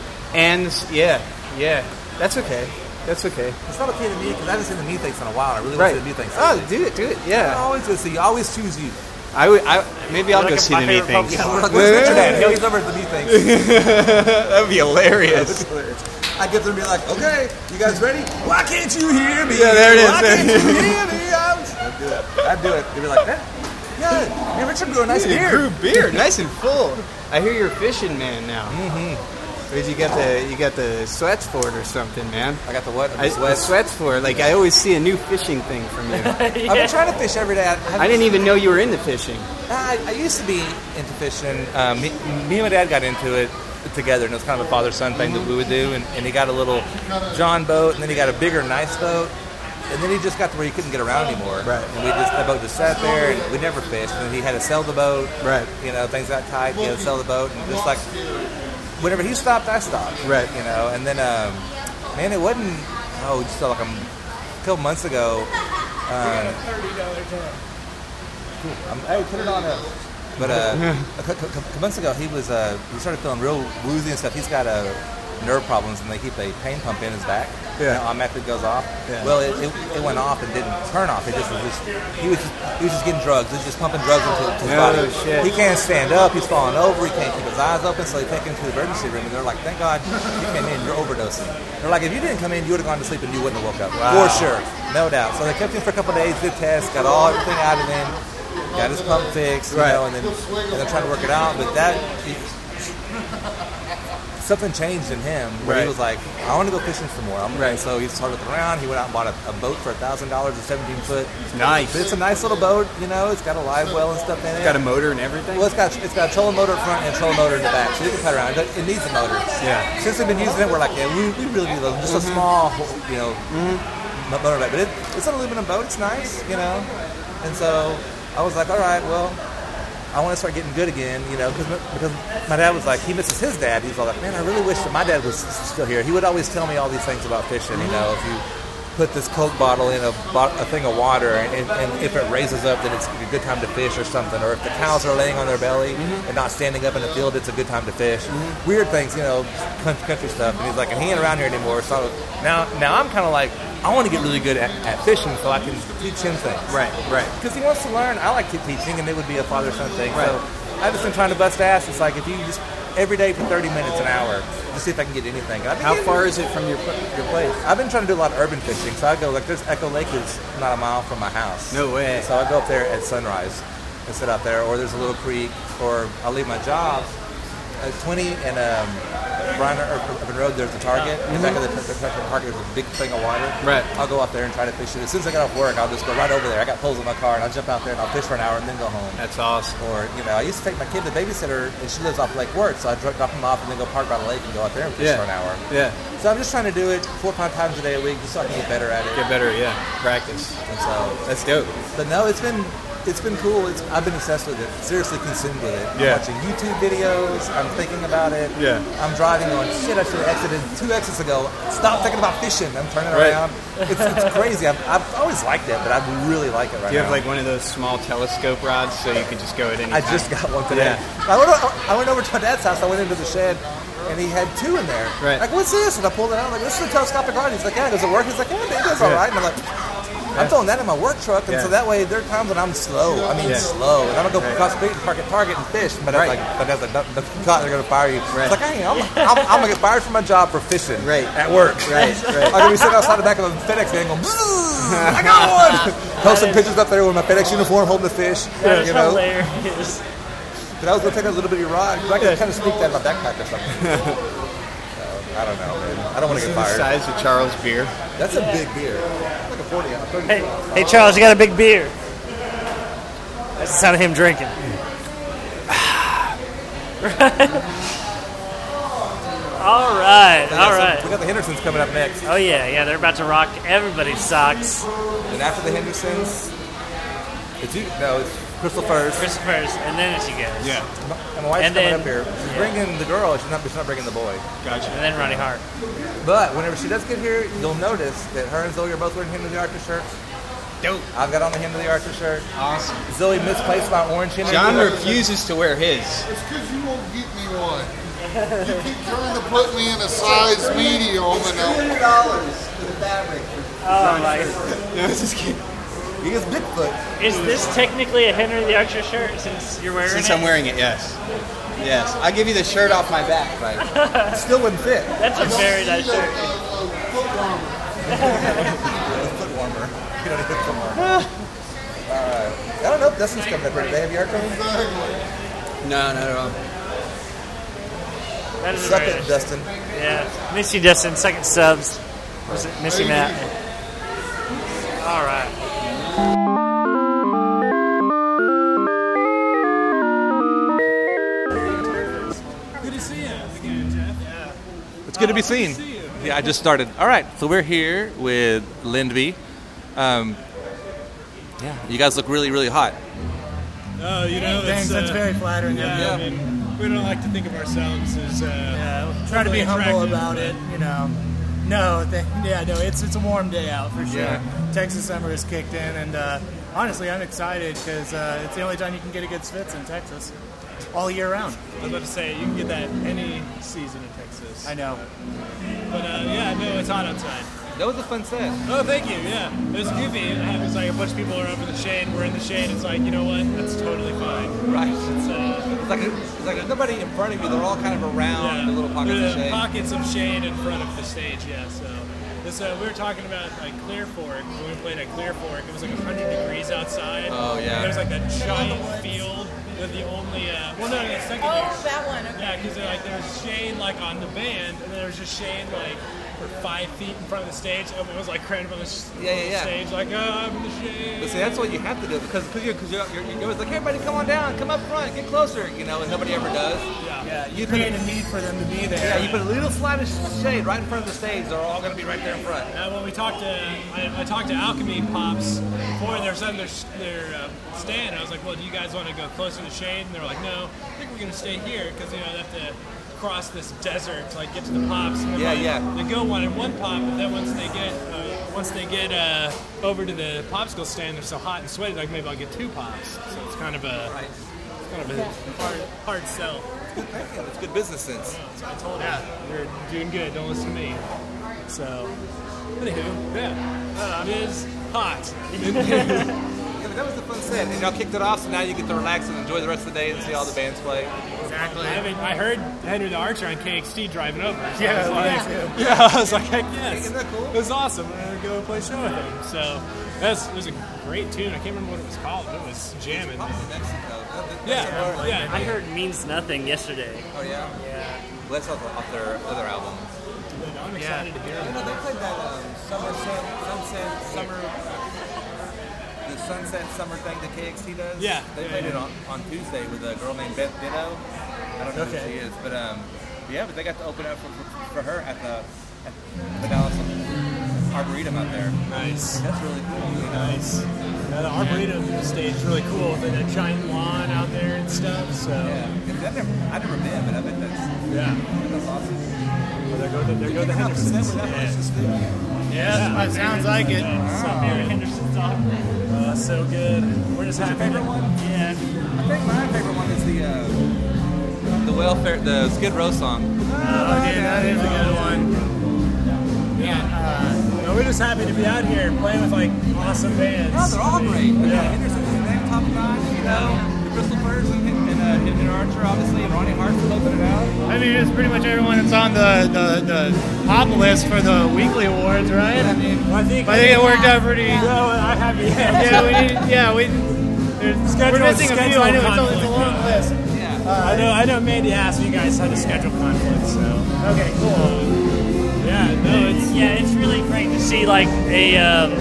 And yeah, yeah, that's okay. That's okay. It's not okay to me because I haven't seen the Methinks in a while. I really Right. want to see the Methinks. Oh, do it, do it. I Yeah. always go see you. I always choose you. I would. I maybe I'll You're go like see my the favorite Methinks. Pokemon. We're like, where's Richard at? No, he's over at the Methinks. That would be hilarious. I get them and be like, okay, you guys ready? Why can't you hear me? Yeah, there it is. Why can't you hear me? I'm... I'd do it. I'd do it. They'd be like, eh, yeah, hey, Richard grew a nice You beard. grew beard, nice and full. I hear you're a fishing man now. Mm-hmm. Because you got the you got the sweats for it or something, man. I got the what? The I, sweat. the sweats for it. Like I always see a new fishing thing from you. I've been trying to fish every day. I, I didn't even know you were into fishing. I, I used to be into fishing. Um, me, me and my dad got into it together, and it was kind of a father-son thing that we would do. And, and he got a little John boat, and then he got a bigger, nice boat. And then he just got to where he couldn't get around anymore. Right. And we just, the boat just sat there, and we never fished. And then he had to sell the boat. Right. You know, things got tight. He had to sell the boat. And just like, whenever he stopped, I stopped. Right. You know, and then, um, man, it wasn't, oh, just like a, a couple months ago. Um, cool. Um, hey, put it on a. But uh, a couple couple months ago, he was uh, he started feeling real woozy and stuff. He's got uh, nerve problems, and they keep a pain pump in his back. Yeah. You know, automatically goes off. Yeah. Well, it, it, it went off and didn't turn off. It just was just he was just, he was just getting drugs. He was just pumping drugs into, into his Oh, body. shit. He can't stand up. He's falling over. He can't keep his eyes open. So they take him to the emergency room, and they're like, "Thank God you came in. You're overdosing." They're like, "If you didn't come in, you would have gone to sleep and you wouldn't have woke up Wow. for sure, no doubt." So they kept him for a couple of days, did tests, got all everything out of him. Got his pump fixed, you Right. know, and then and then trying to work it out. But that he, something changed in him where Right. he was like, "I want to go fishing some more." I'm, Right. So he started looking around. He went out and bought a, a boat for a thousand dollars, a seventeen foot. Nice. But it's a nice little boat, you know. It's got a live well and stuff in it. Got a motor and everything. Well, it's got it's got a trolling motor up front and a trolling motor in the back, so you can play around. It, it needs a motor. Yeah. Since we've been using it, we're like, yeah, we, we really need a, just a small, you know, mo- motor back. But it, it's an aluminum boat. It's nice, you know. And so I was like, all right, well, I want to start getting good again, you know, because because my dad was like, he misses his dad. He's all like, man, I really wish that my dad was still here. He would always tell me all these things about fishing, you know, if you put this Coke bottle in a, bo- a thing of water, and, and if it raises up, then it's a good time to fish or something. Or if the cows are laying on their belly mm-hmm. and not standing up in the field, it's a good time to fish. Mm-hmm. Weird things, you know, country stuff. And he's like, and he ain't around here anymore. So now, now I'm kind of like, I want to get really good at, at fishing so I can teach him things. Right, right. Because he wants to learn. I like teaching, and it would be a father-son thing. Right. So I've just been trying to bust ass. It's like if you just every day for thirty minutes, an hour, just see if I can get anything. How far is it from your your place? I've been trying to do a lot of urban fishing. So I go, like, there's Echo Lake is not a mile from my house. No way. So I go up there at sunrise and sit out there, or there's a little creek, or I'll leave my job at twenty and um, Brian Urban Road, there's the Target. Mm-hmm. In the back of the, the, the Target, there's a big thing of water. Right. I'll go out there and try to fish it. As soon as I get off work, I'll just go right over there. I got poles in my car, and I'll jump out there and I'll fish for an hour and then go home. That's awesome. Or, you know, I used to take my kid to babysitter, and she lives off Lake Worth, so I drop him off and then go park by the lake and go out there and fish yeah. for an hour. Yeah. So I'm just trying to do it four or five times a day a week just so I can get better at it. Get better, yeah. Practice. And so that's dope. But no, it's been it's been cool. It's I've been obsessed with it. Seriously consumed with it. Yeah. I'm watching YouTube videos. I'm thinking about it. Yeah. I'm driving on shit. I should have exited two exits ago. Stop thinking about fishing. I'm turning right. around. It's, it's crazy. I've, I've always liked it, but I really like it right now. Do you have like one of those small telescope rods so you can just go at any I time? just got one today. Yeah. I, went, I went over to my dad's house. I went into the shed, and he had two in there. Right. Like, what's this? And I pulled it out. I'm like, this is a telescopic rod. He's like, yeah, does it work? He's like, yeah, it does all right. And I'm like, I'm throwing that in my work truck, and yeah. so that way there are times when I'm slow. I mean, yeah. slow. And I'm going to go right. across the street and park at Target and fish. But right. that's like, but that's like, no, no, they're going to fire you. Right. It's like, hey, I'm, I'm, I'm going to get fired from my job for fishing right. at work. Right, right. I'm going to be sitting outside the back of a FedEx van going, I got one! Posting pictures up there with my FedEx uniform holding the fish. That's you know? hilarious. But I was going to take a little bitty rod, because I could kind of sneak that in my backpack or something. so, I don't know, man. I don't want to get fired. This is the size of Charles' beer. That's a big beer. Like a forty ounce. Hey, hey, Charles, you got a big beer. That's the sound of him drinking. all right, So, yeah, all so right. we got the Hendersons coming up next. Oh, yeah, yeah, they're about to rock everybody's socks. And after the Hendersons, it's you. No, it's Crystal first. Crystal first, and then it's you guys. Yeah. And my wife's And coming then- up here. She's yeah. bringing the girl. She's not, she's not bringing the boy. Gotcha. And then Ronnie Hart. But whenever she does get here, you'll notice that her and Zoe are both wearing Henry the Archer shirts. Dope. I've got on the Henry the Archer shirt. Awesome. Zoe misplaced my orange Henry. John the Archer refuses to wear his. It's because you won't get me one. You keep trying to put me in a size medium, and Hundred dollars for the fabric. Oh, my. No, it's just kidding. He is Bigfoot. Is this technically a Henry the Archer shirt since you're wearing Since it? I'm wearing it, yes. Yes. I'll give you the shirt off my back, but It still wouldn't fit. That's a very nice shirt. foot warmer. Foot warmer. You don't need a foot warmer. Alright. I don't know if Dustin's coming up here today. Have you heard from him? no, not at all. That is a Suck very it, nice Dustin. Yeah. Miss you, Dustin. Second subs. Was it Miss you, Matt? All right. Good to see you again, Jeff. Yeah. It's good to be seen. Yeah, I just started. All right, so we're here with Lindby. Um, yeah, you guys look really, really hot. Oh, you know, Thanks, it's, that's uh, very flattering. Yeah, Yeah, I mean, we don't like to think of ourselves as. Uh, yeah try to be humble about it, you know. No, th- yeah, no, it's it's a warm day out for sure. Yeah. Texas summer has kicked in, and uh, honestly, I'm excited because uh, it's the only time you can get a good Svitz in Texas, all year round. I was about to say, you can get that any season in Texas. I know. But uh, yeah, no, it's hot outside. That was a fun set. Oh, thank you. Yeah, it was goofy. It happens like a bunch of people are up in the shade. We're in the shade. It's like, you know what? That's totally fine. Right. It's, uh, It's like, a, it's like there's nobody in front of you. They're all kind of around yeah, the little pockets the of shade. pockets of shade in front of the stage. Yeah. So this uh, we were talking about like Clear Fork when we played at Clear Fork. It was like one hundred degrees outside. Oh, yeah. And there's like that giant field with the only uh, well, no, the second. Oh, that one. Okay. Yeah, because like there's shade like on the band, and then there's just shade like for five feet in front of the stage. Everyone was like craning on the s- Yeah, yeah, yeah. stage, like, oh, I'm in the shade. But see, that's what you have to do because cause you're, cause you're, you're, you're always like, hey, everybody, come on down, come up front, get closer, you know, and nobody ever does. Yeah, yeah you create a need for them to be there. Yeah, you put a little slight of shade right in front of the stage. They're all going to be right there in front. Uh, when we talked to, I, I talked to Alchemy Pops before they were setting their, their uh, stand. I was like, well, do you guys want to go closer to the shade? And they were like, no, I think we're going to stay here because, you know, they have to cross this desert to like get to the pops. And Yeah, like, yeah. They go one in one pop, but then once they get uh, once they get uh, over to the popsicle stand, they're so hot and sweaty. Like maybe I'll get two pops. So it's kind of a it's kind of a hard, hard sell. It's good thinking. It's good business sense. Yeah, so I told her, you're doing good. Don't listen to me. So, anywho, yeah, uh, it is hot. Yeah, but that was the fun set, and y'all kicked it off, so now you get to relax and enjoy the rest of the day and see all the bands play. Exactly. I, mean, I heard Henry the Archer on K X T driving over. So Yeah, I was like, yeah. yeah, I was like, heck yes. Isn't that cool? It was awesome. I'm gonna go play a show with him. So that's it was a great tune. I can't remember what it was called, but it was jamming. Yeah, yeah. I heard Means Nothing yesterday. Oh yeah. Yeah. Well, that's off, off their other album. I'm excited to hear You it. know, they played that um, summer sun, sunset summer. The Sunset Summer thing that K X T does. Yeah. They Yeah, played yeah. it on, on Tuesday with a girl named Beth Ditto. I don't know Okay. who she is, but um, yeah, but they got to open up for, for, for her at the at the Dallas Arboretum out there. Nice. That's really cool. You know? Nice. Yeah, the Arboretum stage is really cool with that giant lawn out there and stuff. So Yeah. I've never, I've never been, but I bet that's yeah. that's awesome. Well, there go the there go the Hendersons. Yeah. Yeah, it sounds like it. Some here at Henderson's Opera. Oh, that's so good. We're just What's your favorite one? Yeah. I think my favorite one is the uh, the welfare, the Skid Row song. Oh, yeah, that is a good one. Yeah. Uh, no, we're just happy to be out here playing with like awesome bands. No, they're all great. Yeah. Yeah. Henderson's the next top notch, you know. The Crystal Firs and, and, uh, and Archer, obviously, and Ronnie Hart's closing it out. I mean, it's pretty much everyone that's on the, the, the pop list for the weekly awards, right? I mean, Well, I think I think it worked out pretty. No, I have yeah. Yeah, we need, yeah, we. There's, Schedule- we're missing a few. schedule I know it's a, it's a conflict, long yeah. list. Yeah. Uh, I know. I know. Mandy asked you guys how to schedule conflicts. So Okay, cool. yeah, no, it's Yeah, it's really great to see like a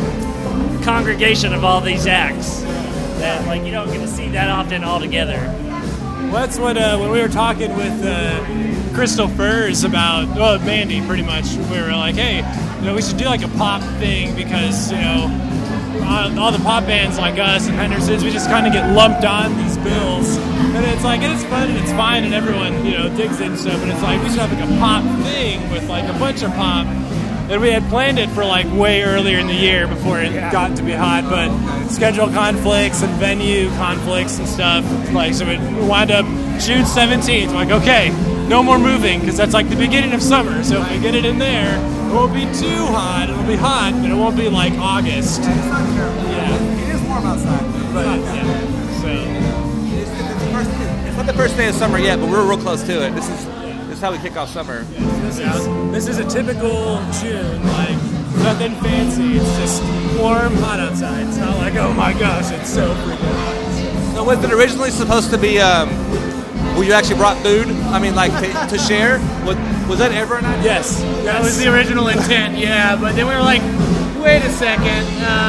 um, congregation of all these acts that like you don't get to see that often all together. well, that's what uh, when we were talking with uh, Crystal Firs about well, Mandy, pretty much. We were like, hey, you know, we should do like a pop thing because you know. All, all the pop bands like us and Henderson's, we just kind of get lumped on these bills, and it's like and it's fun and it's fine and everyone you know digs it and stuff. And it's like we should have like a pop thing with like a bunch of pop. And we had planned it for like way earlier in the year before it got to be hot, but schedule conflicts and venue conflicts and stuff. Like so, it wound up June seventeenth. We're like, okay, no more moving because that's like the beginning of summer. So if we get it in there, it won't be too hot. It'll be hot, but it won't be like August. Yeah, it's not terrible. Yeah. It is warm outside, but, But it's not yeah, so It's, it's, the first, it's not the first day of summer yet, but we're real close to it. This is this is how we kick off summer. this is this is a typical June. Like nothing fancy. It's just warm, hot outside. It's not like oh my gosh, it's so freaking hot. So was it originally supposed to be? Um, where you actually brought food? I mean, like to, to share? Was, was that ever an idea? Yes, That was the original intent, yeah. But then we were like, wait a second,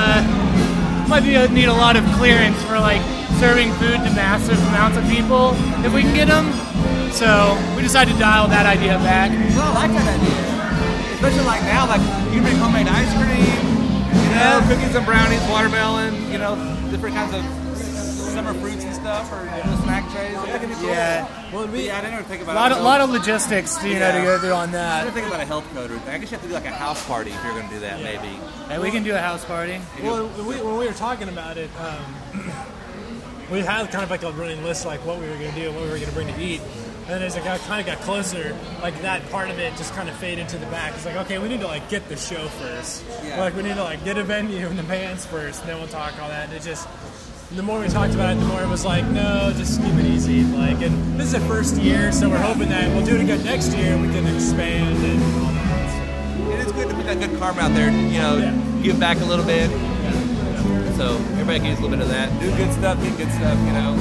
uh, might be need a lot of clearance for like serving food to massive amounts of people if we can get them. So we decided to dial that idea back. Well, I like that idea. Especially like now, like you can make homemade ice cream, you know, cookies and brownies, watermelon, you know, different kinds of summer fruits and stuff, or you know, snack trays. I think it'd be cool. Yeah. Well, we, yeah, I didn't ever think about A lot, it. of, lot of logistics, you know, to Yeah. go through on I that. didn't think about a health code or anything. I guess you have to do like a house party if you're going to do that, maybe. Hey, we can do a house party. Well, when we, when we were talking about it, um, we had kind of like a running list, like what we were going to do, what we were going to bring to eat. And then as it got, kind of got closer, like that part of it just kind of faded to the back. It's like, okay, we need to like get the show first. Yeah. Like we need to like get a venue and the bands first, and then we'll talk all that. And it just, the more we talked about it, the more it was like, no, just keep it easy. Like, and this is the first year, so we're hoping that we'll do it again next year. We can expand and all that. So. And it's good to put that good karma out there, you know, Yeah. give back a little bit. So everybody can use a little bit of that. Do good stuff, get good stuff, you know.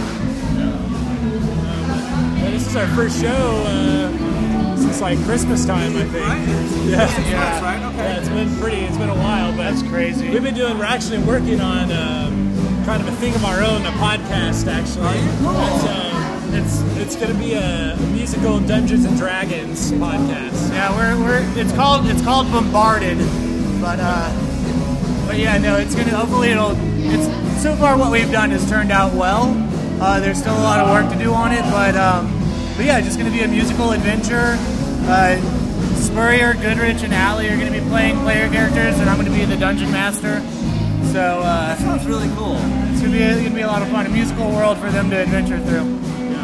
Well, this is our first show uh, since like Christmas time, I think. Right? Yeah, Six months, right? Okay. Yeah, it's been pretty. It's been a while, but That's crazy. We've been doing. We're actually working on um, kind of a thing of our own, a podcast. Actually, Are you? Cool. It's, uh, it's it's going to be a musical Dungeons and Dragons podcast. Yeah, we're, we're it's called it's called Bombarded, but uh, but yeah, no, it's gonna hopefully it'll it's so far what we've done has turned out well. Uh, there's still a lot of work to do on it, but um, but yeah, just gonna be a musical adventure. Uh, Spurrier, Goodrich, and Allie are going to be playing player characters, and I'm going to be the dungeon master. So uh, That sounds really cool. it's going to be it's going to be a lot of fun. A musical world for them to adventure through.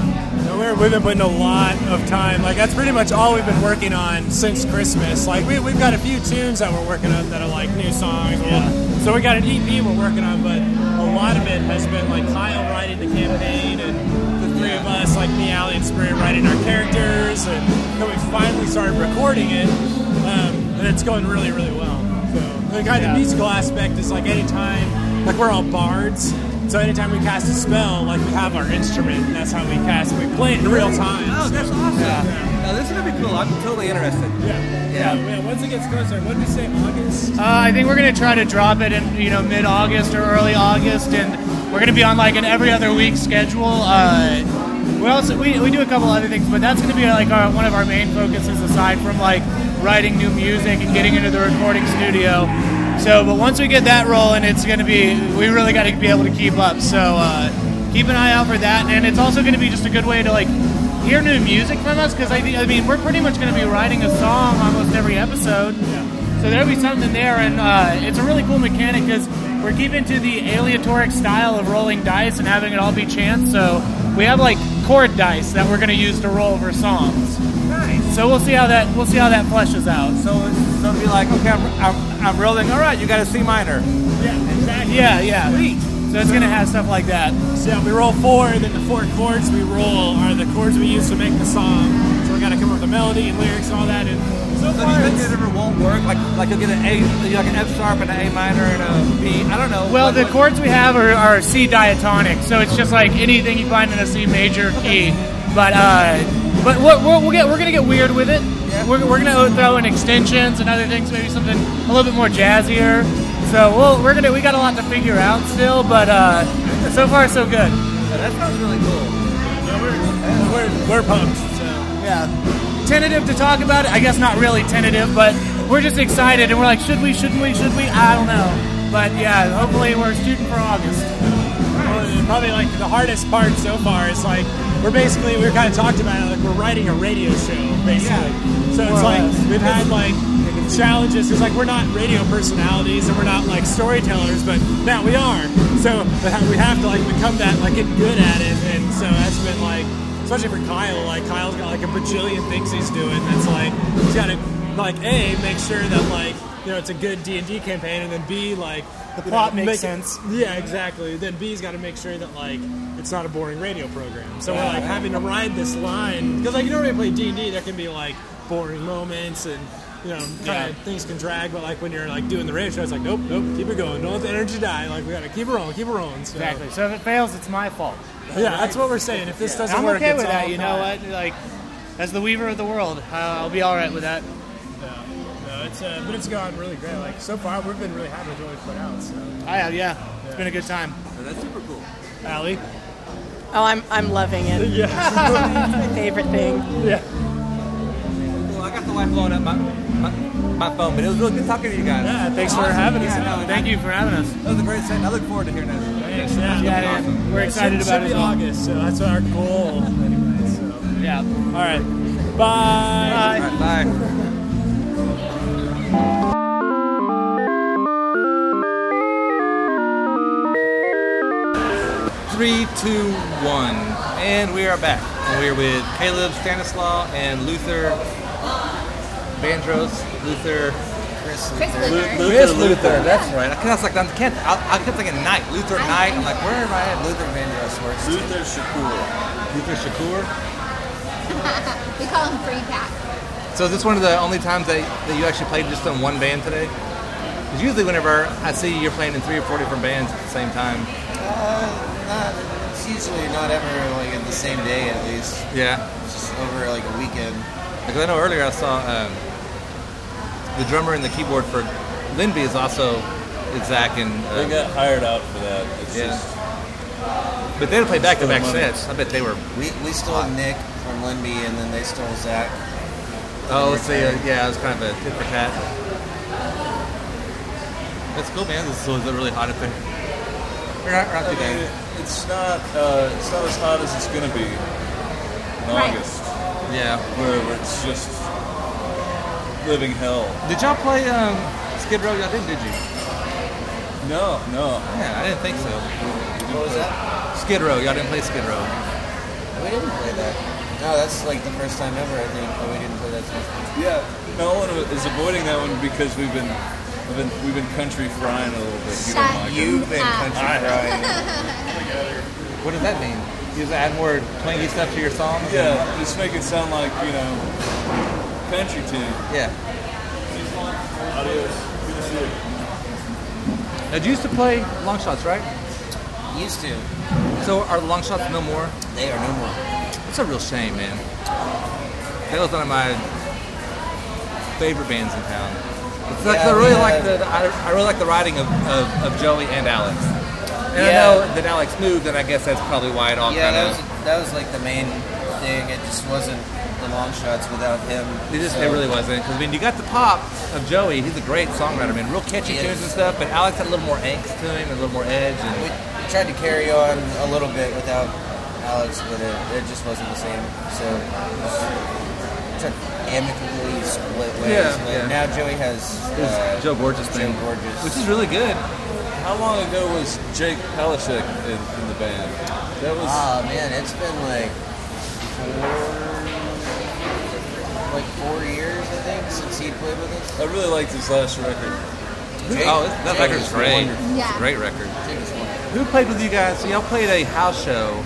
No, we're, we've been putting a lot of time. Like that's pretty much all we've been working on since Christmas. Like we we've got a few tunes that we're working on that are like new songs. Yeah. So we got an E P we're working on, but a lot of it has been like Kyle writing the campaign and the three of us, like me, Allie, and Spurrier, writing our characters, and then we finally started recording it, um, and it's going really, really well. So the kind Yeah. of musical aspect is like anytime, like we're all bards. So anytime we cast a spell, like we have our instrument, and that's how we cast. We play it in real time. Oh, that's awesome. Yeah. Now, this is gonna be cool. I'm totally interested. Yeah. Yeah. yeah. Once it gets closer, what did we say? August. Uh, I think we're going to try to drop it in, you know, mid-August or early August, and we're going to be on like an every other week schedule. Uh, we also we, we do a couple other things, but that's going to be like our, one of our main focuses aside from like writing new music and getting into the recording studio. So, but once we get that rolling, it's going to be we really got to be able to keep up. So uh, keep an eye out for that, and it's also going to be just a good way to like hear new music from us because I think I mean we're pretty much going to be writing a song almost every episode. So there'll be something there, and uh, it's a really cool mechanic because we're keeping to the aleatoric style of rolling dice and having it all be chance. So we have like chord dice that we're going to use to roll for songs. Nice. So we'll see how that we'll see how that fleshes out. So, so it'll be like, okay, I'm, I'm, I'm rolling. All right, you got a C minor. Yeah, exactly. Yeah, yeah. Sweet. So it's going to have stuff like that. So yeah, we roll four, and then the four chords we roll are the chords we use to make the song. So we got to come up with the melody and lyrics and all that. And so So do far, you think it's- it ever won't work? Like, like you'll get an A, like an F sharp and an A minor and a B. I don't know. Well, What- the what- chords we have are, are C diatonic, so it's just like anything you find in a C major key. But uh, but we're, we're, we'll get we're gonna get weird with it. We're, we're gonna throw in extensions and other things, maybe something a little bit more jazzier. So we'll, we're gonna we got a lot to figure out still, but uh, so far so good. Yeah, that sounds really cool. Yeah, we're, we're, we're pumped. So. Yeah. Tentative to talk about it. I guess not really tentative, but we're just excited and we're like, should we, shouldn't we, should we? I don't know. But yeah, hopefully we're shooting for August. Well, probably like the hardest part so far is like we're basically we kind of talked about it like we're writing a radio show basically. So More it's or like less. we've had like challenges because like we're not radio personalities and we're not like storytellers, but now we are. So we have to like become that, like get good at it, and so that's been like, especially for Kyle. Like Kyle's got like a bajillion things he's doing. That's like he's got to like A, make sure that like you know it's a good D and D campaign, and then B, like The you plot know, makes make it- sense. Yeah, exactly. Then B's got to make sure that like it's not a boring radio program. So we're like having to ride this line because like you know when you play D and D, there can be like boring moments and you know kind Yeah. of things can drag. But like when you're like doing the radio show, it's like nope, nope, keep it going. Don't let the energy die. Like we got to keep it rolling, keep it rolling. So, Exactly. So if it fails, it's my fault. Yeah, that's what we're saying. If this doesn't I'm work, okay it's with that. all You know fine. what? Like, as the weaver of the world, uh, I'll be all right with that. No, it's uh, but it's gone really great. Like so far, we've been really happy with what we put out. So I have, yeah. It's been a good time. That's super cool. Allie, Oh, I'm I'm loving it. Yeah. It's my favorite thing. yeah. Well, I got the light blowing up my, my my phone, but it was really good talking to you guys. Yeah, thanks for Awesome. having us. Yeah, no, Thank you for having us. That was a great set. I look forward to hearing this. Thanks. Yeah, Yeah, Yeah, awesome. we're excited should, about should it. be as well. August, so that's our goal. Anyway, so. Yeah. All right. Bye. Bye. All right, bye. Three, two, one, and we are back. And we are with Caleb, Stanislaw, and Luther Vandross. Luther. Chris Lu- Chris Luther. That's right. I was like, I can't. I, I kept thinking Knight. Luther Knight. I'm like, where am I at? Luther Vandross works. Luther Shakur. Luther Shakur. We call him Free Pack. So is this one of the only times that, that you actually played just on one band today? Because usually whenever I see you're playing in three or four different bands at the same time. Uh, not, it's usually not ever like in the same day at least. Yeah. It's just over like a weekend. Because I know earlier I saw um, the drummer and the keyboard for Linby is also is Zach and. Uh, They got hired out for that. It's Yeah. just But they don't play back to back Still money. sets. I bet they were. We we stole Nick from Linby and then they stole Zach. Oh, let's see. Uh, yeah, it was kind of a tit for tat. That's cool, man. This is a really hot up there. We're not, we're not I too mean, bad. it's not uh, it's not as hot as it's gonna be in Right. August. Yeah. Where, where it's just living hell. Did y'all play um, Skid Row? Y'all didn't, did you? No, no. Yeah, I didn't think so. What was that? Skid Row. Y'all didn't play Skid Row. We didn't play that. No, that's like the first time ever, I think, that we didn't play that song. Yeah, Nolan is avoiding that one because we've been we've been we've been country frying a little bit. You don't Shut like it. You've been I country have. frying. What does that mean? You just add more twangy stuff to your songs? Yeah, just make it sound like, you know, country tune. Yeah. Adios. Good to see you. Now, you used to play long shots, right? Used to. So are the long shots no more? They are no more. It's a real shame, man. That was one of my favorite bands in town. It's like, Yeah, I really we like had- the I, I really like the writing of, of, of Joey and Alex. And I Yeah. know that Alex moved, and I guess that's probably why it all Yeah, kind that of. was that was like the main thing. It just wasn't the long shots without him. It just so- it really wasn't, because I mean you got the pop of Joey. He's a great songwriter, man. Real catchy He tunes is. and stuff. But Alex had a little more angst to him, and a little more edge. And We tried to carry on a little bit without Alex, but it, it just wasn't the same. So we just tried to amicably split ways. Yeah, but yeah. now Joey has His uh, Joe Gorgeous thing, Joe Gorgeous, which is really good. How long ago was Jake Palashek in, in the band? That was Ah man, it's been like four, like four years, I think, since he played with us. I really liked his last record. Jake- oh, that Jake record's is great. wonderful. It's a great record. Jake is wonderful. Who played with you guys? So y'all played a house show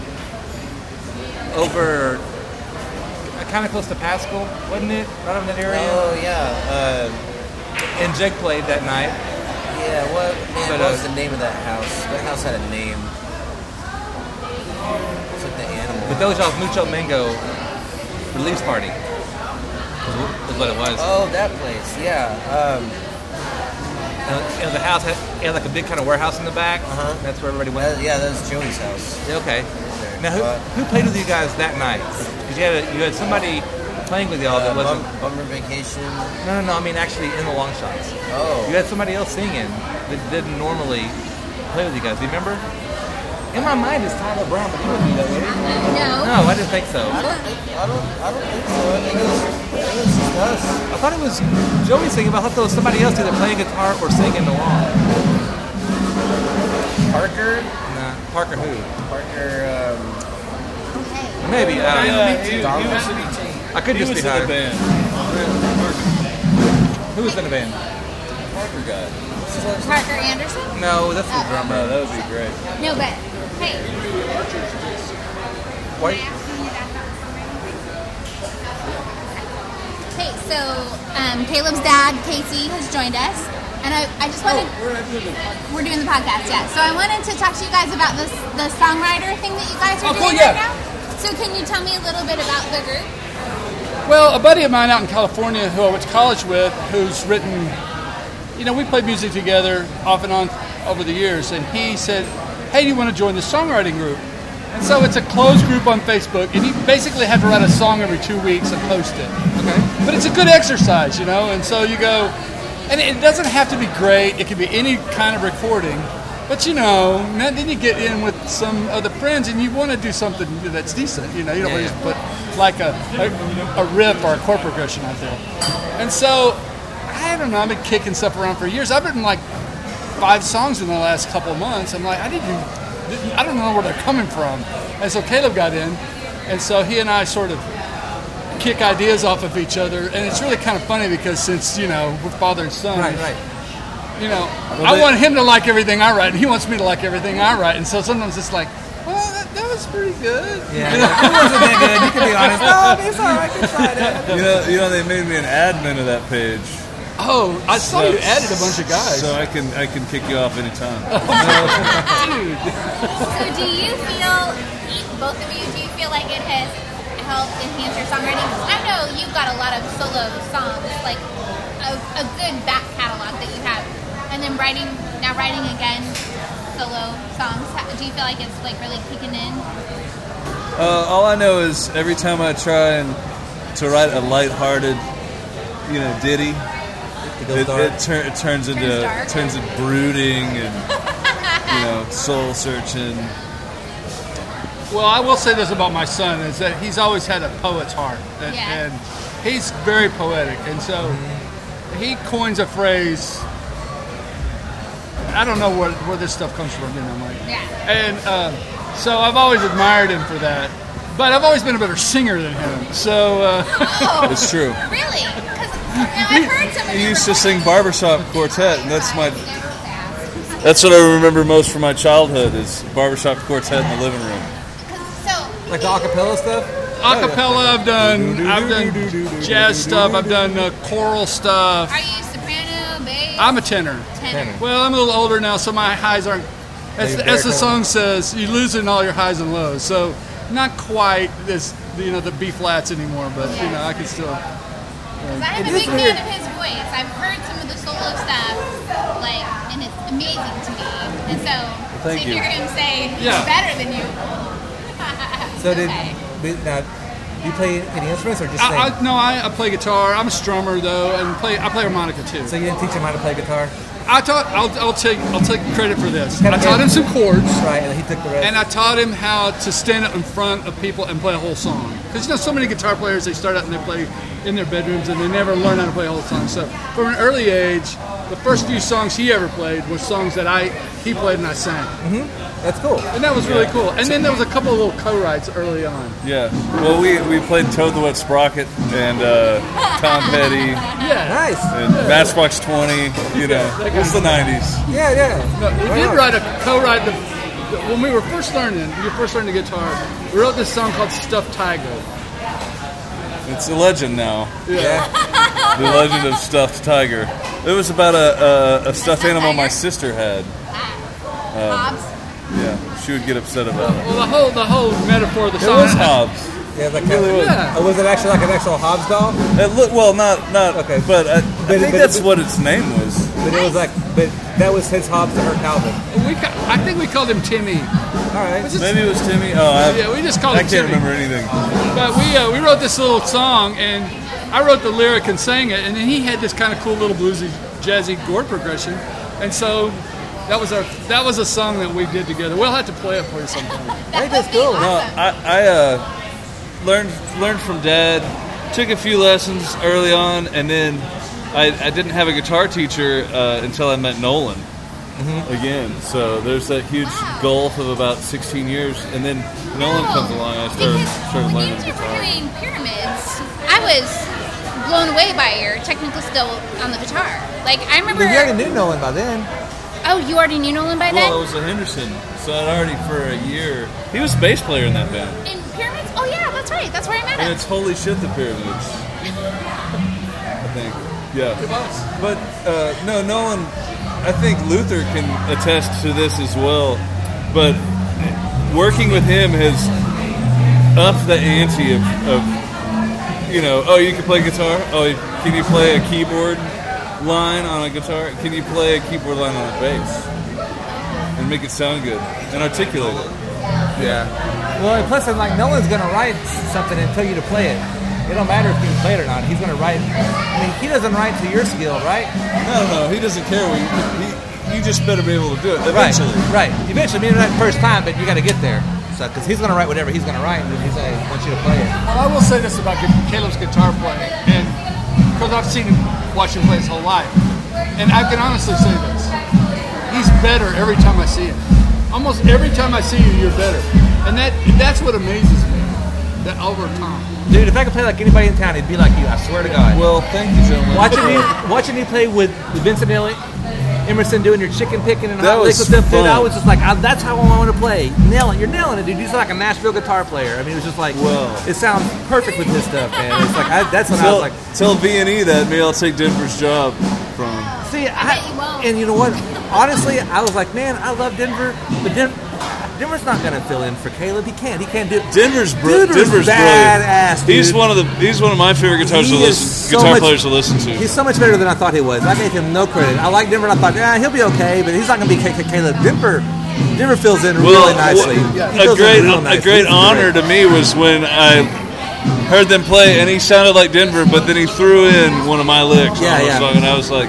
over kind of close to Pascal, wasn't it? Right over that area. Oh yeah. Uh, and Jake played that night. Yeah, what man? But, what was uh, the name of that house? That house had a name. It's like the animal. But that was y'all's Mucho Mango release party. Is what it was. Oh, that place. Yeah. Um, And, and the house had, it had like a big kind of warehouse in the back. Uh-huh. That's where everybody went. that, yeah, that was Joey's house. Yeah, okay. There. Now, who, But, who played with you guys that night? Because you had a, you had somebody playing with y'all that uh, wasn't. Bum- Bummer Vacation. No, no, no. I mean, actually, in the long shots. Oh. You had somebody else singing that didn't normally play with you guys. Do you remember? In my mind, it's Tyler Brown, but he wouldn't be that way. No. No, I didn't think so. I don't think. I don't. I don't think so. I think it was. I think it was just us. I thought it was Joey singing, but I thought there was somebody else either playing guitar or singing along. Parker. Nah, Parker who? Parker. Um, Maybe. I don't know. Yeah, he, he was in, I could he just was be in high. the band. Who was in the band? Parker guy. Parker Anderson? No, that's the Oh. drummer. No, that would be great. No, but hey. Wait. Hey, so um, Caleb's dad, Casey, has joined us. And I, I just wanted... We're not doing the We're doing the podcast, yeah. So I wanted to talk to you guys about this the songwriter thing that you guys are Oh, cool, doing yeah. right now. So can you tell me a little bit about the group? Well, a buddy of mine out in California who I went to college with, who's written, you know, we played music together off and on over the years, and he said, hey, do you want to join the songwriting group? And so it's a closed group on Facebook, and you basically have to write a song every two weeks and post it. Okay. But it's a good exercise, you know, and so you go, and it doesn't have to be great, it can be any kind of recording, but you know, then you get in with some other friends and you want to do something that's decent, you know, you don't Yeah, want to just put like a, a, a riff or a chord progression out there. And so, I don't know, I've been kicking stuff around for years. I've written like five songs in the last couple of months. I'm like, I didn't, I don't know where they're coming from. And so Caleb got in, and so he and I sort of kick ideas off of each other, and it's really kind of funny because since, you know, we're father and son, Right, right. you know, Well, I they- want him to like everything I write, and he wants me to like everything I write, and so sometimes it's like, well, that, that was pretty good. Yeah, it wasn't that good. You can be honest. No, it's all right. Good try, Dad. You know, you know, they made me an admin of that page. Oh, I saw you added a bunch of guys. So I can I can kick you off anytime. Dude. So do you feel, both of you, do you feel like it has helped enhance your songwriting? 'Cause I know you've got a lot of solo songs, like a, a good back catalog that you have. And then writing, now writing again, solo songs, how- do you feel like it's like really kicking in? Uh, all I know is every time I try and to write a lighthearted, you know, ditty, it, it, tur- it turns into Turns dark. turns into brooding and you know, soul searching. Well, I will say this about my son, is that he's always had a poet's heart. And, Yeah. and he's very poetic. And so he coins a phrase. I don't know where, where this stuff comes from, you know, Mike. Yeah. And uh, so I've always admired him for that. But I've always been a better singer than him. So uh, Oh. It's true. Really? Because I've heard some of He your used to sing barbershop quartet, and that's my. That's what I remember most from my childhood is barbershop quartet in the living room. Like the acapella stuff? acapella, I've done, I've done jazz stuff, I've done uh, choral stuff. Are you soprano, bass? I'm a tenor. Tenor. Well, I'm a little older now, so my highs aren't. As, Are you as the baritone? song says, you're losing all your highs and lows. So not quite this, you know, the B flats anymore, but you know, I can still. Because I am It a is big weird. fan of his voice. I've heard some of the solo stuff, like, and it's amazing to me. And so, Thank to you. hear him say Yeah. he's better than you. So did Okay. but now, do you play any instruments or just sing? I, I, no, I, I play guitar. I'm a strummer though, and play. I play harmonica too. So you didn't teach him how to play guitar? I taught. I'll, I'll take. I'll take credit for this. Kinda I taught him some chords. Right, and he took the rest. And I taught him how to stand up in front of people and play a whole song. Because you know, so many guitar players, they start out and they play in their bedrooms and they never learn how to play a whole song. So from an early age, the first few songs he ever played were songs that I he played and I sang. Mm-hmm. That's cool. And that was really Yeah. cool. And then there was a couple of little co-writes early on. Yeah. Well, we, we played Toad the Wet Sprocket and uh, Tom Petty. Yeah. Nice. And Matchbox twenty. You know, it was the nineties. Yeah, yeah. No, we Why did not? write a co-write the, the- when we were first learning. We were first learning guitar. We wrote this song called "Stuffed Tiger." It's a legend now. Yeah. The Legend of Stuffed Tiger. It was about a, a, a stuffed animal my sister had. Um, Hobbs? Yeah, she would get upset about it. Well, the whole the whole metaphor of the It song. was Hobbs. Yeah, like It really was. Yeah. Oh, was it actually like an actual Hobbs doll? It look, well, not not. Okay. But I, I But- think but- that's but- what its name was. But it was like, but that was his Hobbs to her Calvin. We ca- I think we called him Timmy. All right. Maybe it was Timmy. Oh, I, Yeah, we just called I him can't Timmy. remember anything. But we uh, we wrote this little song, and I wrote the lyric and sang it, and then he had this kind of cool little bluesy, jazzy chord progression, and so that was our that was a song that we did together. We'll have to play it for you sometime. Hey, that's cool. No, I, I uh, learned learned from Dad. Took a few lessons early on, and then I, I didn't have a guitar teacher uh, until I met Nolan Mm-hmm. again. So there's that huge gulf of about sixteen years, and then Nolan comes along. and I started started When learning you were guitar. doing pyramids, I was blown away by your technical skill on the guitar. Like, I remember. But you already knew Nolan by then. Oh, you already knew Nolan by then? Well, it was a Henderson, so I'd already for a year. He was bass player in that band. In pyramids? Oh, yeah, that's right. That's where I met And him. it's Holy Shit the Pyramids. I think. Yeah. But uh, no, Nolan, I think Luther can attest to this as well. But working with him has upped the ante of, of you know, oh, you can play guitar? Oh, can you play a keyboard line on a guitar? Can you play a keyboard line on a bass? And make it sound good and articulate it. Yeah. Well, and plus, I'm like, no one's going to write something and tell you to play it. It don't matter if you can play it or not. He's going to write. I mean, he doesn't write to your skill, right? No, no, he doesn't care. What you, he, you just better be able to do it eventually. Right. Right. Eventually, maybe not the first time, but you got to get there. So, because he's going to write whatever he's going to write, and he's going to want you to play it. Well, I will say this about gu- Caleb's guitar playing, and because I've seen him, watch him play his whole life, and I can honestly say this: he's better every time I see him. Almost every time I see you, you're better, and that that's what amazes me. That over time. Dude, if I could play like anybody in town, it'd be like you. I swear to God. Well, thank you, gentlemen. Watching you, watching you play with, with Vincent Emerson, Emerson doing your chicken picking and That hot licks was with them, dude, fun. I was just like, I, that's how I want to play. Nailing, you're nailing it, dude. You're just like a Nashville guitar player. I mean, it was just like, Well. it sounds perfect with this stuff, man. It's like I, that's when I Tell, was like, tell V and E that maybe I'll take Denver's job from him. see, I, and you know what? Honestly, I was like, man, I love Denver, but Den- Denver's not gonna fill in for Caleb. He can't. He can't do. Denver's, br- Denver's Denver's badass, brilliant. He's dude. one of the he's one of my favorite guitars He to is listen, so guitar much- players to listen to. He's so much better than I thought he was. I gave him no credit. I like Denver. And I thought, yeah, he'll be okay, but he's not gonna be K- K- Caleb. Denver, Denver fills in Well, really nicely. wh- He a fills in great real a nicely. great He's honor great. to me was when I heard them play, and he sounded like Denver, but then he threw in one of my licks Yeah, on the yeah. song, and I was like,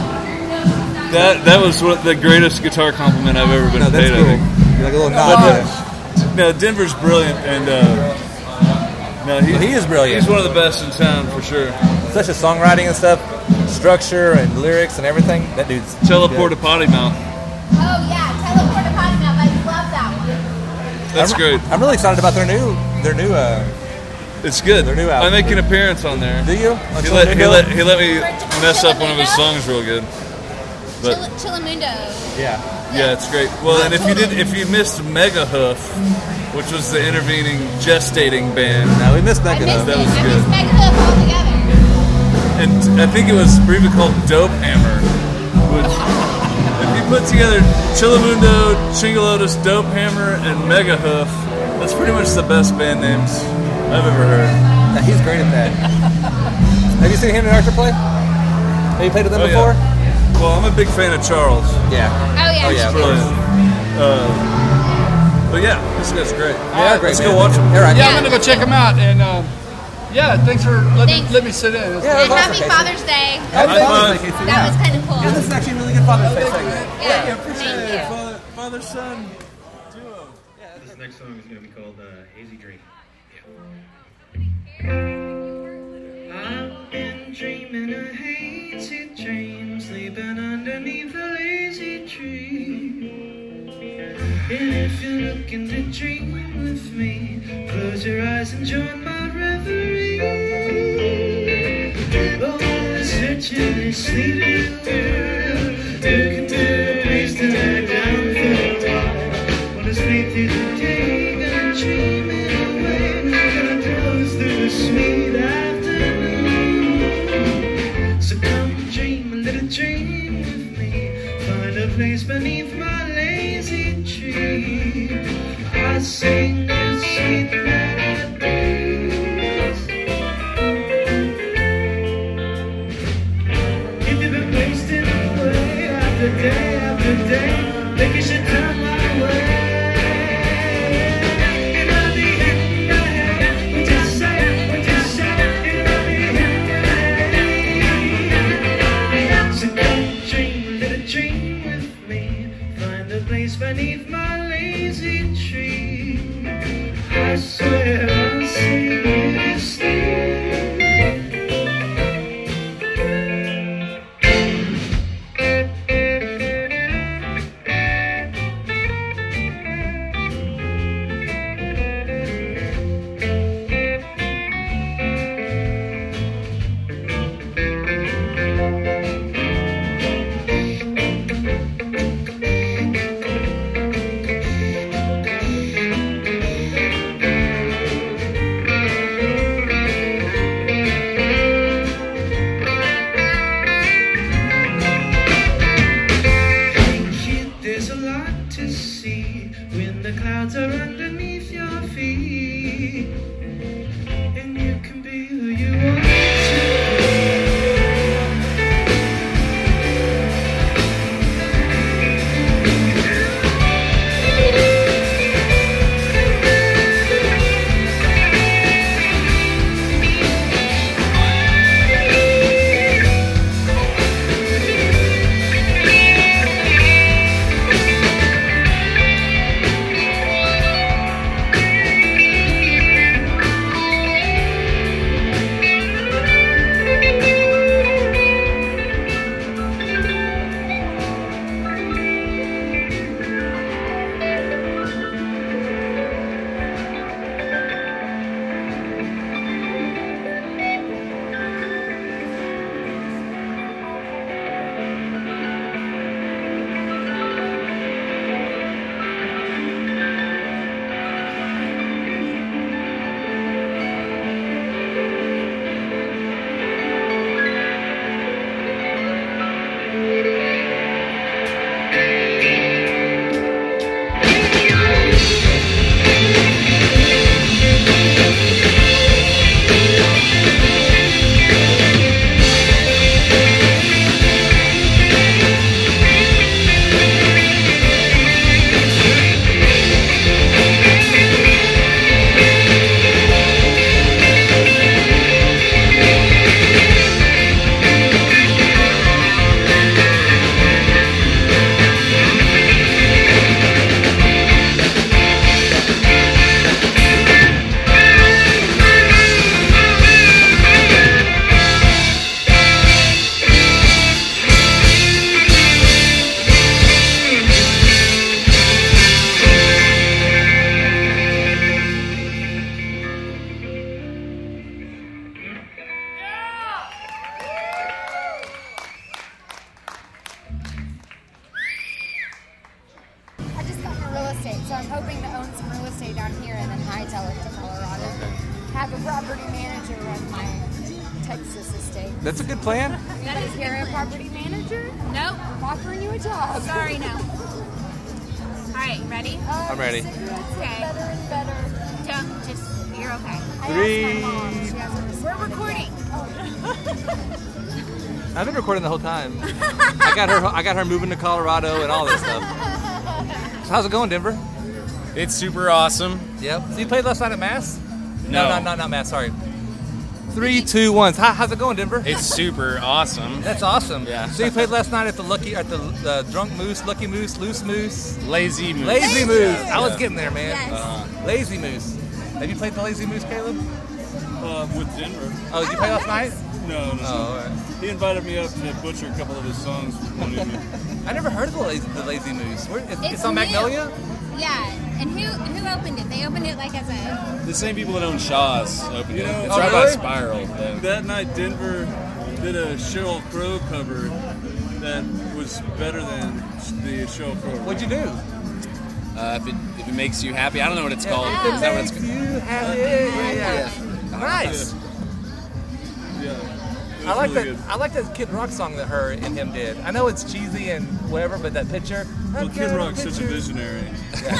that that was what the greatest guitar compliment I've ever been No, that's paid. cool. I think. You're like a little But, nod uh, there. No, Denver's brilliant, and uh, no, he, Well, he is brilliant. He's one of the best in town for sure. especially songwriting and stuff, structure and lyrics and everything. That dude's Teleport to good. Potty Mouth. Oh yeah, teleport to potty mouth. I love that one. That's I'm, great. I'm really excited about their new, their new. Uh, It's good. Their new I album. make an appearance on there. Do you? On He let, he Chillamundo? let he let me mess up one of his songs real good. But Chill- Chillamundo. yeah, yeah, it's great. Well, and if you did, if you missed Mega Hoof, which was the intervening gestating band, no, we missed I Mega missed Hoof. that it. was I good. missed Mega Hoof altogether. And I think it was briefly called Dope Hammer. Which, if you put together Chillamundo, Chingalotus, Dope Hammer, and Mega Hoof, that's pretty much the best band names I've ever heard. Yeah, he's great at that. Have you seen him and Archer play? Have you played with them Oh, before? yeah. Well, I'm a big fan of Charles. Yeah. Oh yeah. Oh, yeah. He's brilliant. Uh, but yeah, this guy's great. Yeah, great. Let's man. go watch him. All right. Yeah, I'm gonna go check them out. And um, yeah, thanks for letting Thanks. let me sit in. Yeah, And that was happy awesome, Father's Day. Happy High Father's five. Day, Casey. That Yeah. was kind of cool. Yeah, this is actually a really good Father's Day segment. Yeah, appreciate thank it. you. Father, father son duo. This next song is going to be called uh, Hazy Dream. I've been dreaming a hazy dream, sleeping underneath a lazy tree. And if you're looking to dream with me, close your eyes and join my reverie. Oh, searching and sleeping world, looking to a place to lie down for a while. Wanna sleep through the day, gonna dream it away, gonna doze through the sweet afternoon. So come dream a little dream with me, find a place beneath my lazy tree. I sing a sweet melodies. If you've been wasting have a property manager run my Texas estate. That's a good plan. That is here a property manager? Nope. I'm offering you a job. Sorry, no. All right, ready? I'm ready. Okay. Better and better. Don't just. You're okay. Three. We're recording. I've been recording the whole time. I got her. I got her moving to Colorado and all this stuff. So how's it going, Denver? It's super awesome. Yep. So you played last night at Mass? No. no, no, not Mass. Sorry. Three, two, one. How, how's it going, Denver? It's super awesome. That's awesome. Yeah. So you played last night at the Lucky, at the uh, Drunk Moose, Lucky Moose, Loose Moose, Lazy Moose. Lazy, Lazy Moose. Moose. I was Yeah. getting there, man. Yes. Uh-huh. Lazy Moose. Have you played the Lazy Moose, Caleb? Uh, with Denver. Oh, did you play last night? No, no. Oh, all right. He invited me up to butcher a couple of his songs one evening. I never heard of the Lazy, the Lazy Moose. Where, it's, It's it's on new. Magnolia? Yeah. And who who opened it? They opened it like as a. The same people that own Shaw's opened You it. know, It's oh, right by really? Spiral. Yeah. That night, Denver did a Sheryl Crow cover that was better than the Sheryl Crow. What'd you do? Uh, if it if it makes you happy, I don't know what it's Yeah, called. if it Is that what it's makes called? you happy. Yeah, yeah, yeah. Nice. Yeah. I like really that. good. I like that Kid Rock song that her and him did. I know it's cheesy and whatever, but that picture. Well, I've Kid got a Rock's such a picture. visionary.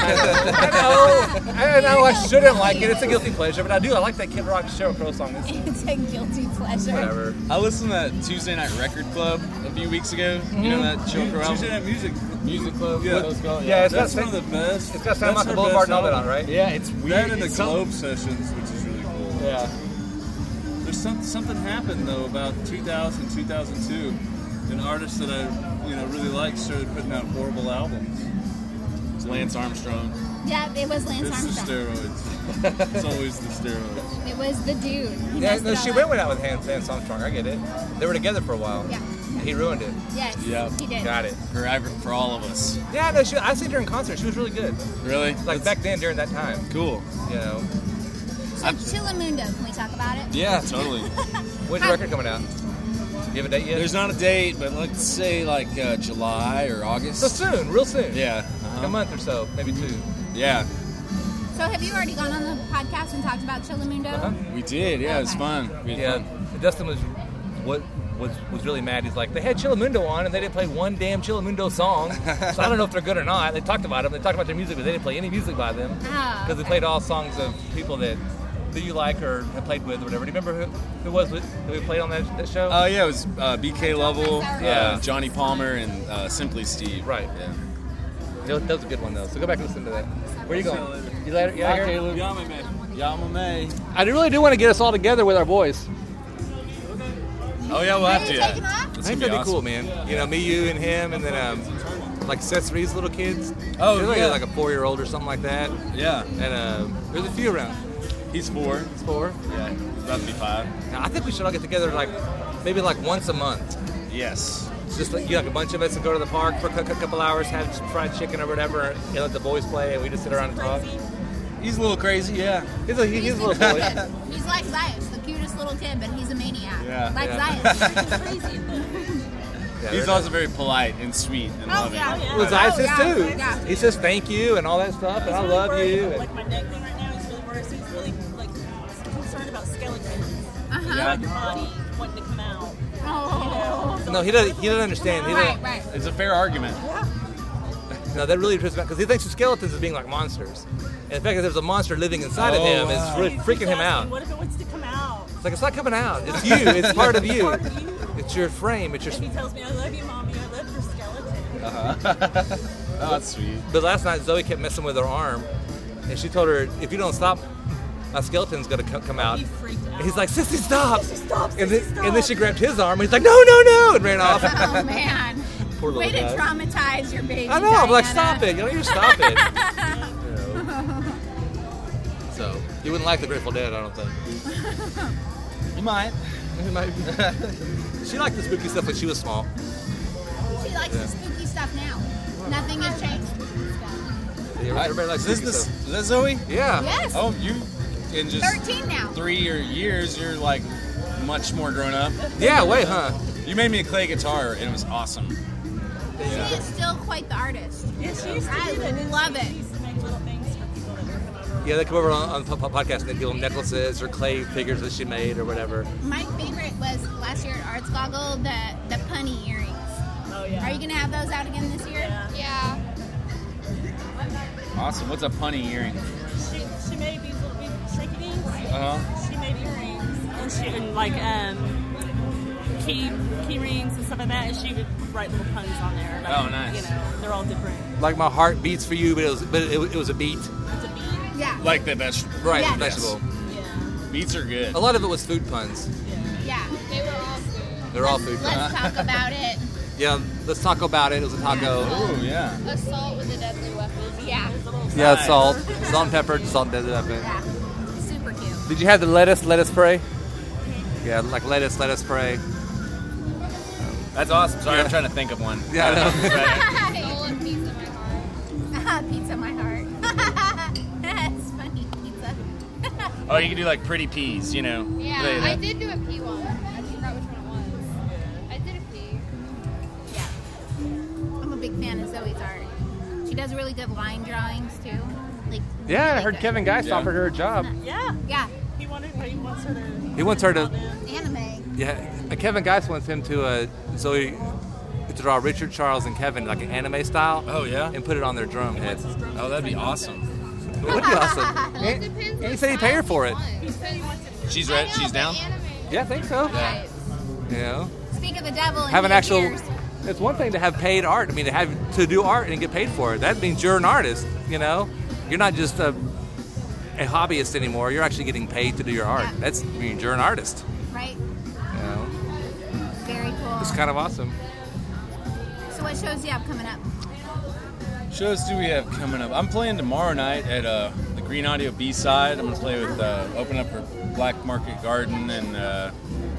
I know. I know. I shouldn't like it. It's a guilty pleasure, but I do. I like that Kid Rock Sheryl Crow song. It's It's a guilty pleasure. whatever. I listened to that Tuesday Night Record Club a few weeks ago. You know that Sheryl Crow Tuesday album? Night Music. Music Club. Yeah. What it's called? Yeah, it's That's got one of the best. It's got San that's Marco her Boulevard best and all that on, album. right? Yeah, it's weird. That and the It's some- Globe Sessions, which is really cool. Yeah. There's some, something happened though about two thousand, two thousand two. An artist that I, you know, really liked started putting out horrible albums. It's Lance Armstrong. Yeah, it was Lance It's the Armstrong. steroids. It's always the steroids. It was the dude. He Yeah, messed no, it all she up. went went out with Hans Lance Armstrong. I get it. They were together for a while. Yeah. He ruined it. Yes. Yep. He did. Got it. For ever, for all of us. Yeah, no, she, I seen her in concert. She was really good. Really? Like back then, during that time. Cool. You know. So Chillamundo, can we talk about it? Yeah, totally. When's the record coming out? Do you have a date yet? There's not a date, but let's say like uh, July or August. So soon, real soon. Yeah. Like Uh-huh. a month or so, maybe two. Yeah. So have you already gone on the podcast and talked about Chillamundo? Uh-huh. We did. Yeah, it was Okay. fun. We had Yeah, fun. Dustin was what was was really mad. He's like, they had Chillamundo on and they didn't play one damn Chillamundo song. So I don't know if they're good or not. They talked about them. They talked about their music, but they didn't play any music by them Ah, because they played all songs of people that that you like or have played with or whatever. Do you remember who who was with, who we played on that, that show? Oh yeah, it was uh, B K Level, Yeah. uh, Johnny Palmer, and uh, Simply Steve. Right. Yeah. That was a good one though. So go back and listen to that. Where you See you going? later. You later? You out Bye, here? Caleb. Yama, man. Yamame. I really do want to get us all together with our boys. Oh yeah, we'll have to. Are you Yeah. taking off? I That's think gonna that'd be cool, awesome. man. You know, me, you, and him, and then um, like Seth Reed's little kids. Oh, There's like, yeah. like a four-year-old or something like that. Yeah. And uh, there's a few around. He's four. It's four. Yeah. About to be five. Now, I think we should all get together like maybe like once a month. Yes. Just like, you know, like a bunch of us and go to the park for a cou- couple hours, have some fried chicken or whatever, and let the boys play, and we just sit around and talk. He's a little crazy. Yeah. He's a, he- he's a little boy. He's like Zayas, the cutest little kid, but he's a maniac. Yeah. Like Yeah. Zayas. He's crazy. Yeah, He's they're also very polite and sweet and Oh, loving. yeah. Well, Zayas Oh, is yeah. too. Yeah. He says thank you and all that stuff, and I love you. and- Like my neck thing right now, he's really worried. He's really like concerned about skeletons. Uh-huh. Yeah. Like your body wanting to come out. Oh. No, he doesn't. He doesn't understand. He Right, doesn't, right. It's a fair argument. No, that really trips him out because he thinks of skeletons as being like monsters. And the fact that there's a monster living inside of Oh, him wow. is really freaking him out. What if it wants to come out? It's like it's not coming out. It's you. It's part of you. It's your frame. It's your. And he tells me, I love you, Mommy. I love your skeleton. Uh-huh. Oh, that's sweet. But last night Zoe kept messing with her arm, and she told her, "If you don't stop, a skeleton's gonna co- come out." He freaked out. And he's like, "Sissy, stop!" Sissy, stop, and, then, Sissy, stop. and then she grabbed his arm, and he's like, "No, no, no!" and ran off. Oh, man. Poor little Way to guy. traumatize your baby. I know. I'm like, Diana. stop it! You don't even stop it. You know. So you wouldn't like the Grateful Dead, I don't think. You might. You might. She liked the spooky stuff when she was small. She likes Yeah. the spooky stuff now. Nothing has changed. Yeah, everybody likes Is spooky this, stuff. is that Zoe? Yeah. Yes. Oh, you in just thirteen now. three or years, you're like much more grown up. Yeah, way, huh? You made me a clay guitar, and it was awesome. She is still quite the artist. Yeah, she used to I do that. didn't love she? it. She used to make little things for people that were coming over. Yeah, they come over on, on the po- podcast and they give them necklaces or clay figures that she made or whatever. My favorite was last year at Arts Goggle, the, the punny earrings. Oh, yeah. Are you going to have those out again this year? Yeah. Awesome. What's a punny earring? She, she made these little big shaky things. Uh-huh. She made earrings. And she, and like, um, key, key rings and stuff like that. And she would write little puns on there. Like, Oh, nice. You know, they're all different. Like my heart beats for you, but it was but it, it was a beat. It's a beat. Yeah. Like the vegetable. Right, Yeah. vegetable. Beets are good. A lot of it was food puns. Yeah. They were all food. They're all food Let's puns. talk about it. Yeah, let's talk about it. It was a taco. Oh, yeah. Assault with a deadly weapon. Yeah. Yeah, Nice. salt, salt and pepper, salt and deadly weapon. Yeah. Super cute. Did you have the lettuce, lettuce spray? Yeah, like lettuce, lettuce spray. That's awesome. Sorry, Yeah. I'm trying to think of one. Yeah, I know. Soul and pizza in my heart. Pizza in my heart. That's funny. Pizza. Oh, you can do like pretty peas, you know. Yeah, They- I did do a pea one. I just forgot which one it was. I did a pea. Yeah. I'm a big fan of Zoe's art. She does really good line drawings too. Like Yeah, I really heard good. Kevin Geist Yeah. offered her a job. Yeah. Yeah. He wanted, he wants her to. He wants her to. Anime. Yeah, uh, Kevin Geist wants him to uh, Zoe to draw Richard, Charles, and Kevin like an anime style. Oh, yeah? And put it on their drum heads. Oh, that'd be awesome. It would be awesome. Well, it And, depends and he what said he'd pay her style for he it. wants. He said he wants it. She's I ready. know, She's but down. anime. Yeah, I think so. Yeah. You know, Speak of the devil. And have an he actual. appears. It's one thing to have paid art. I mean, to have to do art and get paid for it. That means you're an artist. You know, you're not just a, a hobbyist anymore. You're actually getting paid to do your art. Yeah. That's I mean, you're an artist. Right. You know, Very cool. it's kind of awesome. So what shows do you have coming up? Shows do we have coming up? I'm playing tomorrow night at uh, the Green Audio B-side. I'm going to play with, uh, open up for Black Market Garden and uh,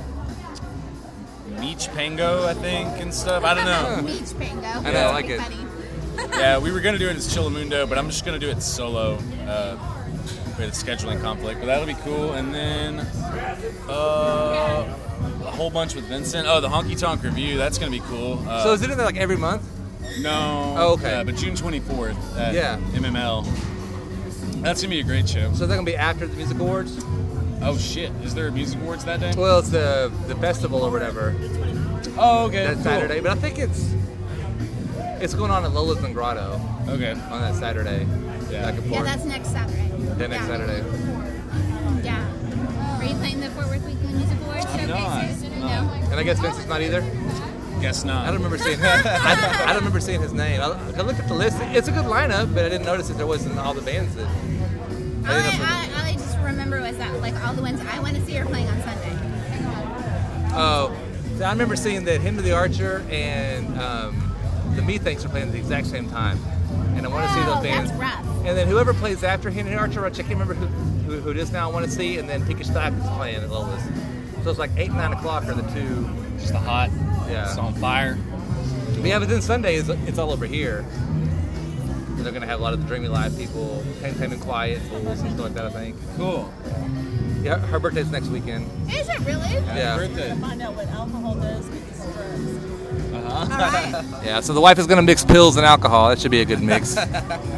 Meech Pango, I think, and stuff. I don't know. Beach Pango. I know, I like it. Yeah, we were going to do it as Chillamundo, but I'm just going to do it solo. Uh, we had a scheduling conflict, but that'll be cool. And then uh, a whole bunch with Vincent. Oh, the Honky Tonk Review. That's going to be cool. Uh, So is it in there like every month? No. Oh, okay. Uh, but June twenty-fourth at Yeah. M M L. That's going to be a great show. So is that gonna be after the music awards? Oh, shit. Is there a music awards that day? Well, it's the the festival or whatever. Oh, okay. That cool. Saturday, but I think it's it's going on at Lola's and Grotto. Okay. On that Saturday. Yeah. Back and Yeah, forth. that's next Saturday. Yeah, next yeah. Saturday. Yeah. Are you playing the Fort Worth Weekly Music Awards I'm showcases? not. No. And I guess Vincent's not either. Guess not. I don't remember seeing. I, I don't remember seeing his name. I, I looked at the list. It's a good lineup, but I didn't notice that there wasn't all the bands that. All I, all, all I just remember was that like all the ones I went to see are playing on Sunday. Oh, so I remember seeing that Hymn to the Archer and um, the Methinks are playing at the exact same time, and I want to see Oh, those bands. that's rough. And then whoever plays after Hymn to the Archer, which I can't remember who, who, who it is now, I want to see, and then Pinkish Stock is playing at Lola's. So it's like eight and nine o'clock are the two. Just the hot. Yeah. It's on fire. But yeah, but then Sunday is it's all over here. And they're gonna have a lot of the Dreamy Live people, Tame Tame and Quiet, Fools, and stuff like that. I think. Cool. Yeah, her birthday's next weekend. Is it really? Yeah. birthday. Find out what alcohol does with the drugs. Uh-huh. All right. Yeah, so the wife is gonna mix pills and alcohol. That should be a good mix. I'll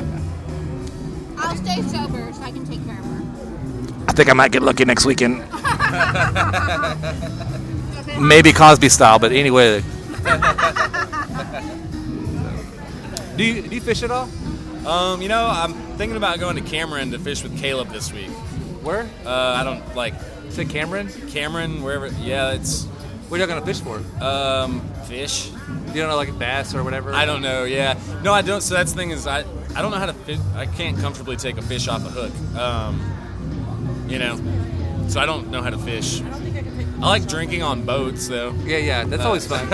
stay sober so I can take care of her. I think I might get lucky next weekend. Maybe Cosby style, but anyway. do you do you fish at all? Um, you know, I'm thinking about going to Cameron to fish with Caleb this week. Where? Uh, I don't like. Say Cameron? Cameron, wherever. Yeah, it's. What are you gonna fish for? Um, fish. You don't know, like bass or whatever? I don't know. Yeah, no, I don't. So that's the thing is, I I don't know how to fish. I can't comfortably take a fish off a hook. Um, you know, so I don't know how to fish. I don't think I can take I like drinking on boats though. Yeah, yeah, that's Uh, always fun.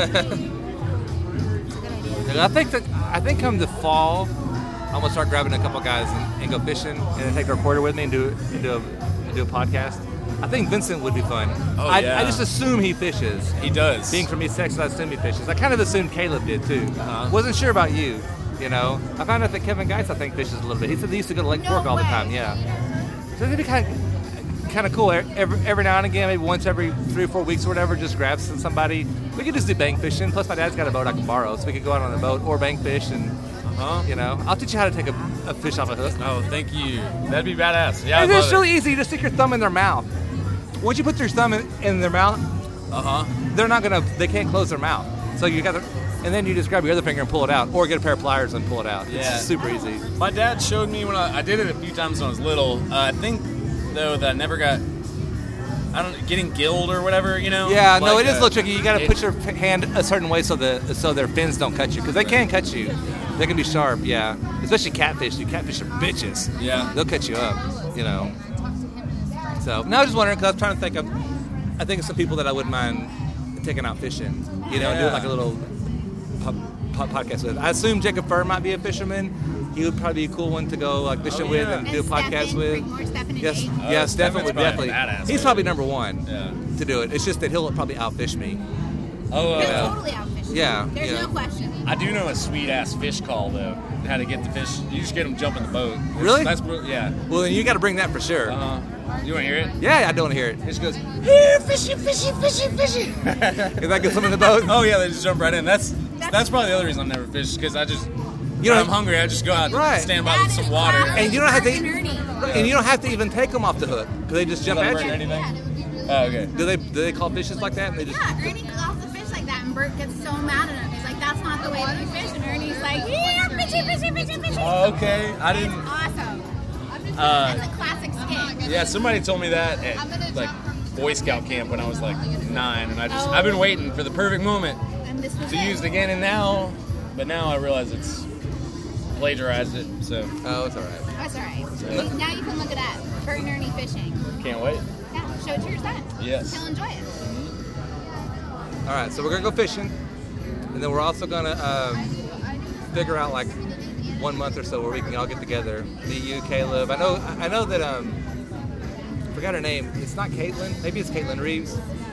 And I think that I think come the fall, I'm gonna start grabbing a couple guys and, and go fishing, and then take the recorder with me and do and do a, and do a podcast. I think Vincent would be fun. Oh, I, yeah. I just assume he fishes. He does. Being from East Texas, I assume he fishes. I kind of assumed Caleb did too. Uh-huh. Wasn't sure about you. You know, I found out that Kevin Geist I think fishes a little bit. He said he used to go to Lake No Fork all the way. time. Yeah. So it'd be kind of kind of cool. Every, every now and again, maybe once every three or four weeks or whatever, just grab some, somebody. We could just do bank fishing. Plus, my dad's got a boat I can borrow, so we could go out on the boat or bank fish and Huh? You know, I'll teach you how to take a, a fish off a hook. Oh, thank you. That'd be badass. Yeah, it's I it's love really it. easy. You just stick your thumb in their mouth. Once you put your thumb in, in their mouth, uh huh, they're not gonna. They can't close their mouth. So you got to, and then you just grab your other finger and pull it out, or get a pair of pliers and pull it out. Yeah. It's super easy. My dad showed me when I, I did it a few times when I was little. Uh, I think though that I never got. I don't getting gilled or whatever, you know. Yeah, no, Like, it is a uh, little tricky. You got to it- put your f- hand a certain way so the so their fins don't cut you, because they can cut you. They can be sharp, yeah. Especially catfish. You catfish are bitches. Yeah. They'll cut you up, you know. So, no, I was just wondering, because I was trying to think of, I think of some people that I wouldn't mind taking out fishing, you know, and doing Yeah. like a little po- po- podcast with. I assume Jacob Furr might be a fisherman. He would probably be a cool one to go like fishing Oh, with yeah. and do a And podcast Stefan, with. bring more Stefan and yes, Nate. yes, Oh, Stefan Stefan's would probably definitely. badass, He's right? probably number one to do it. It's just that he'll probably outfish me. Oh, You uh, know? Totally outfish. Yeah, There's yeah. no question. I do know a sweet ass fish call though. How to get the fish? You just get them jump in the boat. It's- Really? That's br- yeah. Well, then you got to bring that for sure. Uh, you want to hear it? Yeah, I don't want to hear it. It just goes. Here, fishy, fishy, fishy, fishy. Is that get something in the boat? Oh yeah, they just jump right in. That's that's probably the other reason I never fish because I just You when know- I'm hungry. I just go out Right. and stand by with some water. And you don't have to, and you don't have to even take them off the hook because they just jump Does at that you. hurt anything? Oh, okay. Do they do they call fishes like that? And they just Yeah, Ernie goes off the fish like that, and Bert gets so mad at him. He's like, "That's not the way that you fish." And Ernie's like, "Yeah, fishy, fishy, fishy, fishy." Oh, okay. I didn't. It's awesome. Uh, It's a classic skit. Yeah, somebody told me that at like Boy Scout camp when I was like nine, and I just I've been waiting for the perfect moment And this was to it. use it again, and now, but now I realize it's plagiarized it, so oh, it's all right. That's all right. Now you can look it up. Bert and Ernie fishing. Can't wait. Yeah, show it to your son. Yes. He'll enjoy it. All right, so we're gonna go fishing, and then we're also gonna um, figure out like one month or so where we can all get together. Me, you, Caleb. I know. I know that. Um, I forgot her name. It's not Caitlin. Maybe it's Caitlin Reeves.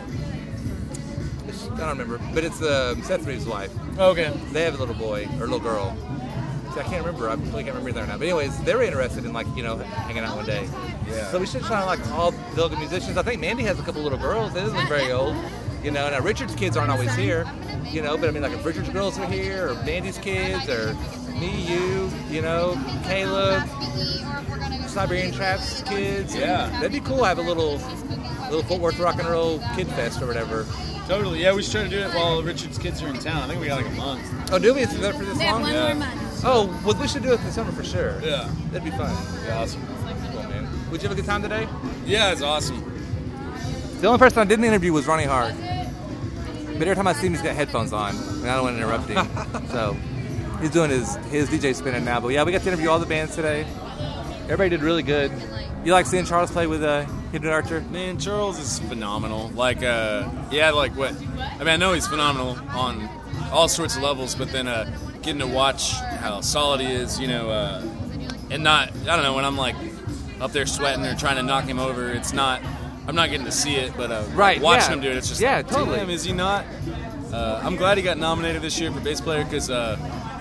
It's- I don't remember, but it's uh, Seth Reeves' wife. Okay. They have a little boy or a little girl. See, I can't remember. I really can't remember there now. But anyways, they were interested in like you know hanging out one day. Yeah. So we should try to like all the other musicians. I think Mandy has a couple little girls. They doesn't look very old. You know, now Richard's kids aren't always here. You know, but I mean like if Richard's girls are here, or Mandy's kids, or me, you, you know, Caleb, Siberian Trap's kids. Yeah. That'd be cool. to Have a little, little Fort Worth Rock and Roll Kid Fest or whatever. Totally. Yeah, we should try to do it while Richard's kids are in town. I think we got like a month. Oh, do we? Is that for this They have long? one Yeah. more month. Oh, well, we should do it this summer for sure. Yeah. That'd be fun. Yeah, awesome. Cool, man. Would you have a good time today? Yeah, it's awesome. The only person I didn't interview was Ronnie Hart. But every time I see him, he's got headphones on, and I don't want to interrupt him. So he's doing his, his D J spinning now. But yeah, we got to interview all the bands today. Everybody did really good. You like seeing Charles play with uh, Hidden Archer? Man, Charles is phenomenal. Like, uh, yeah, like what? I mean, I know he's phenomenal on all sorts of levels, but then uh, getting to watch how solid he is, you know, uh, and not, I don't know, when I'm like up there sweating or trying to knock him over, it's not, I'm not getting to see it, but uh, Right, watching yeah. him do it, it's just Yeah, like, totally. damn, is he not? Uh, I'm glad he got nominated this year for bass player because, uh,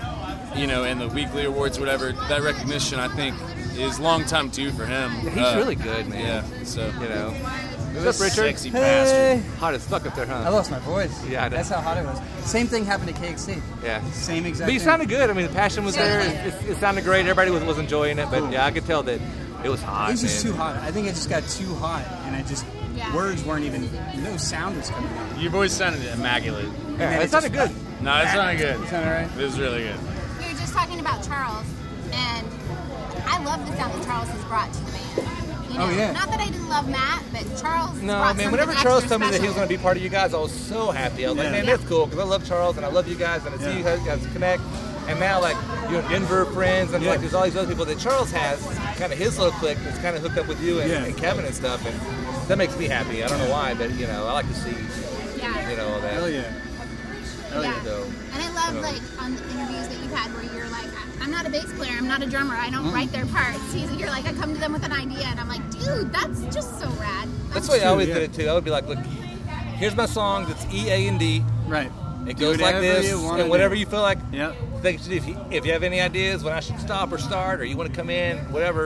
you know, in the weekly awards, whatever, that recognition, I think, is long time due for him. Yeah, he's Uh, really good, man. Yeah, so You know. What's up, Richard? Sexy Hey. bastard. Hot as fuck up there, huh? I lost my voice. Yeah, I know. That's how hot it was. Same thing happened to K X T. Yeah. Same exact But you thing. sounded good. I mean, the passion was there. It, it, it sounded great. Everybody was, was enjoying it. But yeah, I could tell that it was hot. It was just man. too hot. I think it just got too hot, and I just words weren't even. No sound was coming out. Your voice sounded immaculate. And then it sounded just- good. No, it sounded good. It sounded right. It was really good. We were just talking about Charles, and I love the sound that Charles has brought to the band. You know, Oh, yeah. Not that I didn't love Matt, but Charles. No, brought man. something Whenever extra Charles told me that he was special. going to be part of you guys, I was so happy. I was like, Yeah. man, Yeah. that's cool because I love Charles and I love you guys and I see Yeah. you guys, guys connect. And now, like, you have Denver friends and Yeah. like there's all these other people that Charles has, kind of his little clique that's kind of hooked up with you and, Yeah. and Kevin and stuff, and that makes me happy. I don't know why, but you know, I like to see, Yeah. you know, all that. Hell yeah. Hell Yeah. So, And I love, Yeah. like, on the interviews that you've had where you're like, I'm not a bass player, I'm not a drummer, I don't Mm-hmm. write their parts. He's, you're like, I come to them with an idea, and I'm like, dude, that's just so rad. that's the way I always yeah. did it too. I would be like, look, here's my songs. It's E, A, and D. Right. It Do goes like whatever this, you wanna and whatever do. you feel like. Yep. Think you should do. If you, if you have any ideas when I should stop or start, or you want to come in, whatever,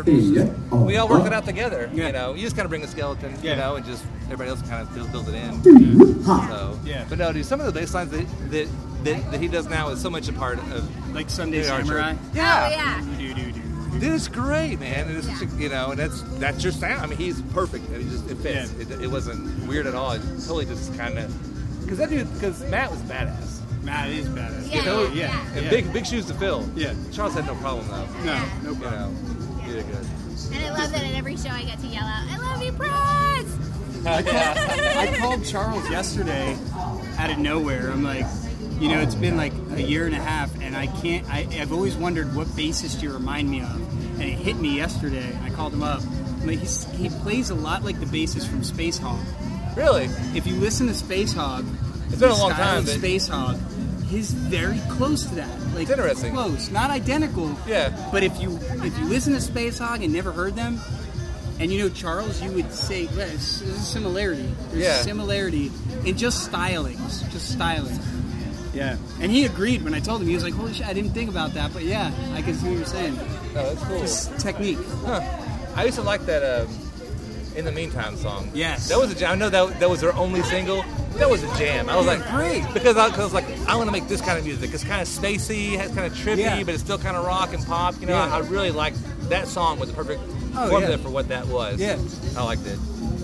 we all work it out together. Yeah. You know, you just kind of bring a skeleton, Yeah. you know, and just everybody else kind of builds, builds it in. So, Yeah. But no, dude, some of the bass lines that, that that, that he does now is so much a part of like Sunday Archer. Samurai. Yeah. Oh, yeah. Do, do, do. Dude, it's great, man. And it's Yeah. you know, and that's that's your sound. I mean, he's perfect. And it just it fits. Yeah. It, it wasn't weird at all. It totally just kind of because that dude because Matt was badass. Matt is badass. Yeah, So, yeah. And Yeah. big big shoes to fill. Yeah. Charles had no problem though. No, Yeah. no You problem. know, he did good. And I love that at every show I get to yell out, I love you, Prince! I called, I called Charles yesterday out of nowhere. I'm like, you know, it's been like a year and a half, and I can't. I, I've always wondered what bassist you remind me of, and it hit me yesterday. And I called him up. I'm like, he's, he plays a lot like the bassist from Space Hog. Really? If you listen to Space Hog, It's been a the long style time, of but- Space Hog, he's very close to that. Like, It's interesting. Close, not identical. Yeah. But if you if you listen to Space Hog and never heard them, and you know Charles, you would say well, there's a similarity. There's Yeah. a similarity in just stylings, just styling. Yeah. And he agreed when I told him. He was like, "Holy shit, I didn't think about that." But yeah, I can see what you're saying. No, that's cool. Just technique. Huh. I used to like that um, In the Meantime song. Yes. That was a jam. I know that that was their only single. That was a jam. I was like, great. Because I, cause I was like, I want to make this kind of music. It's kind of spacey, it's kind of trippy, Yeah. but it's still kind of rock and pop. You know, Yeah. I, I really liked that song was the perfect Oh, formula yeah. for what that was. Yeah. I liked it.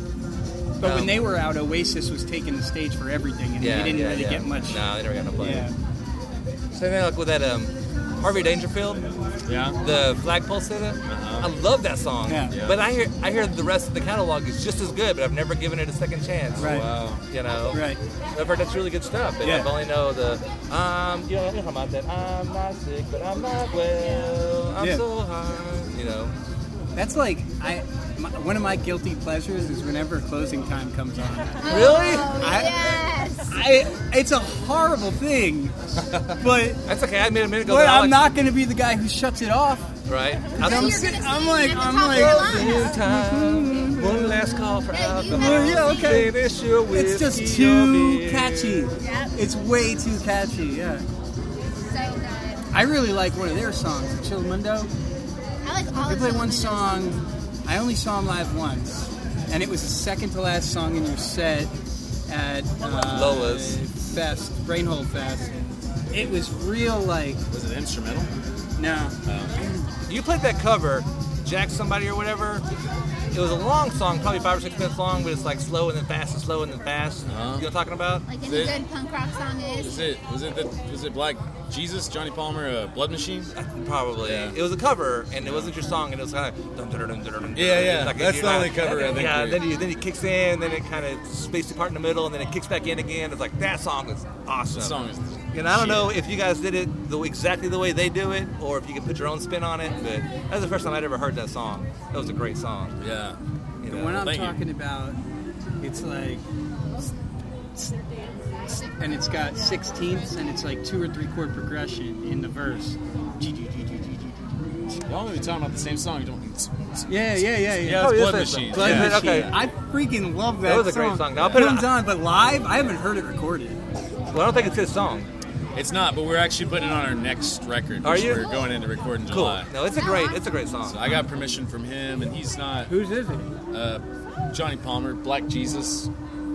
But Um, when they were out, Oasis was taking the stage for everything, and Yeah, they didn't yeah, really yeah. get much. No, they never got no play. Yeah. Same thing like with that um, Harvey Dangerfield. Yeah. The Flagpole Sitter. Uh-huh. I love that song. Yeah. Yeah. But I hear I hear the rest of the catalog is just as good, but I've never given it a second chance. Right. Wow. You know. Right. I've heard that's really good stuff. But Yeah. I only know the um you know, you know about that. I'm not sick, but I'm not well. I'm Yeah. so high. You know. That's like I. My, one of my guilty pleasures is whenever closing time comes on. Really? I, Yes! I, it's a horrible thing, but That's okay. I made a minute ago. but that I I'm like- not going to be the guy who shuts it off. right. Then I'm, you're gonna I'm sing like- at the I'm top like- of your lungs. time. One last call for Yeah, you alcohol. have to Yeah, okay. Finish your It's just whiskey, too your beer. catchy. Yep. It's way too catchy. Yeah. So good. I really like one of their songs, Chillamundo. I like all They of play Chillamundo's one songs. song. I only saw him live once, and it was the second to last song in your set at uh, Lola's. Fest, Brainhole Fest. It was real like Was it instrumental? no. You played that cover, Jack Somebody or whatever. It was a long song, probably five or six minutes long, but it's like slow and then fast and slow and then fast. Uh-huh. You know what I'm talking about? Like Is any it- good punk rock song is. Was it was it the, was it Black Jesus, Johnny Palmer, uh, Blood Machine? Probably. Yeah. It was a cover, and it wasn't your song, and it was kind of. Dun, dun, dun, dun, dun, dun, Yeah, yeah. Like, That's you're the not- only cover I think Yeah, we- then he then he kicks in, then it kind of spaced apart in the middle, and then it kicks back in again. It's like that song is awesome. The song is. And I don't shit. know if you guys did it the exactly the way they do it, or if you could put your own spin on it. But that was the first time I'd ever heard that song. That was a great song. Yeah. You The know? one I'm thank you. talking about, it's like, and it's got sixteenths, and it's like two or three chord progression in the verse. Y'all may be talking about the same song. You don't. Yeah, yeah, yeah, yeah. Yeah, it's Oh, Blood yes, Machine. Blood Yeah, Machine. okay. I freaking love that. That was a song. great song. Now, I'll put it Comes on- on, but live, I haven't heard it recorded. Well, I don't think it's his song. It's not, but we're actually putting it on our next record. Are which you? We're going into record in Cool. July. No, it's a great, it's a great song. So I got permission from him, and he's not. Whose is it? Uh, Johnny Palmer, Black Jesus,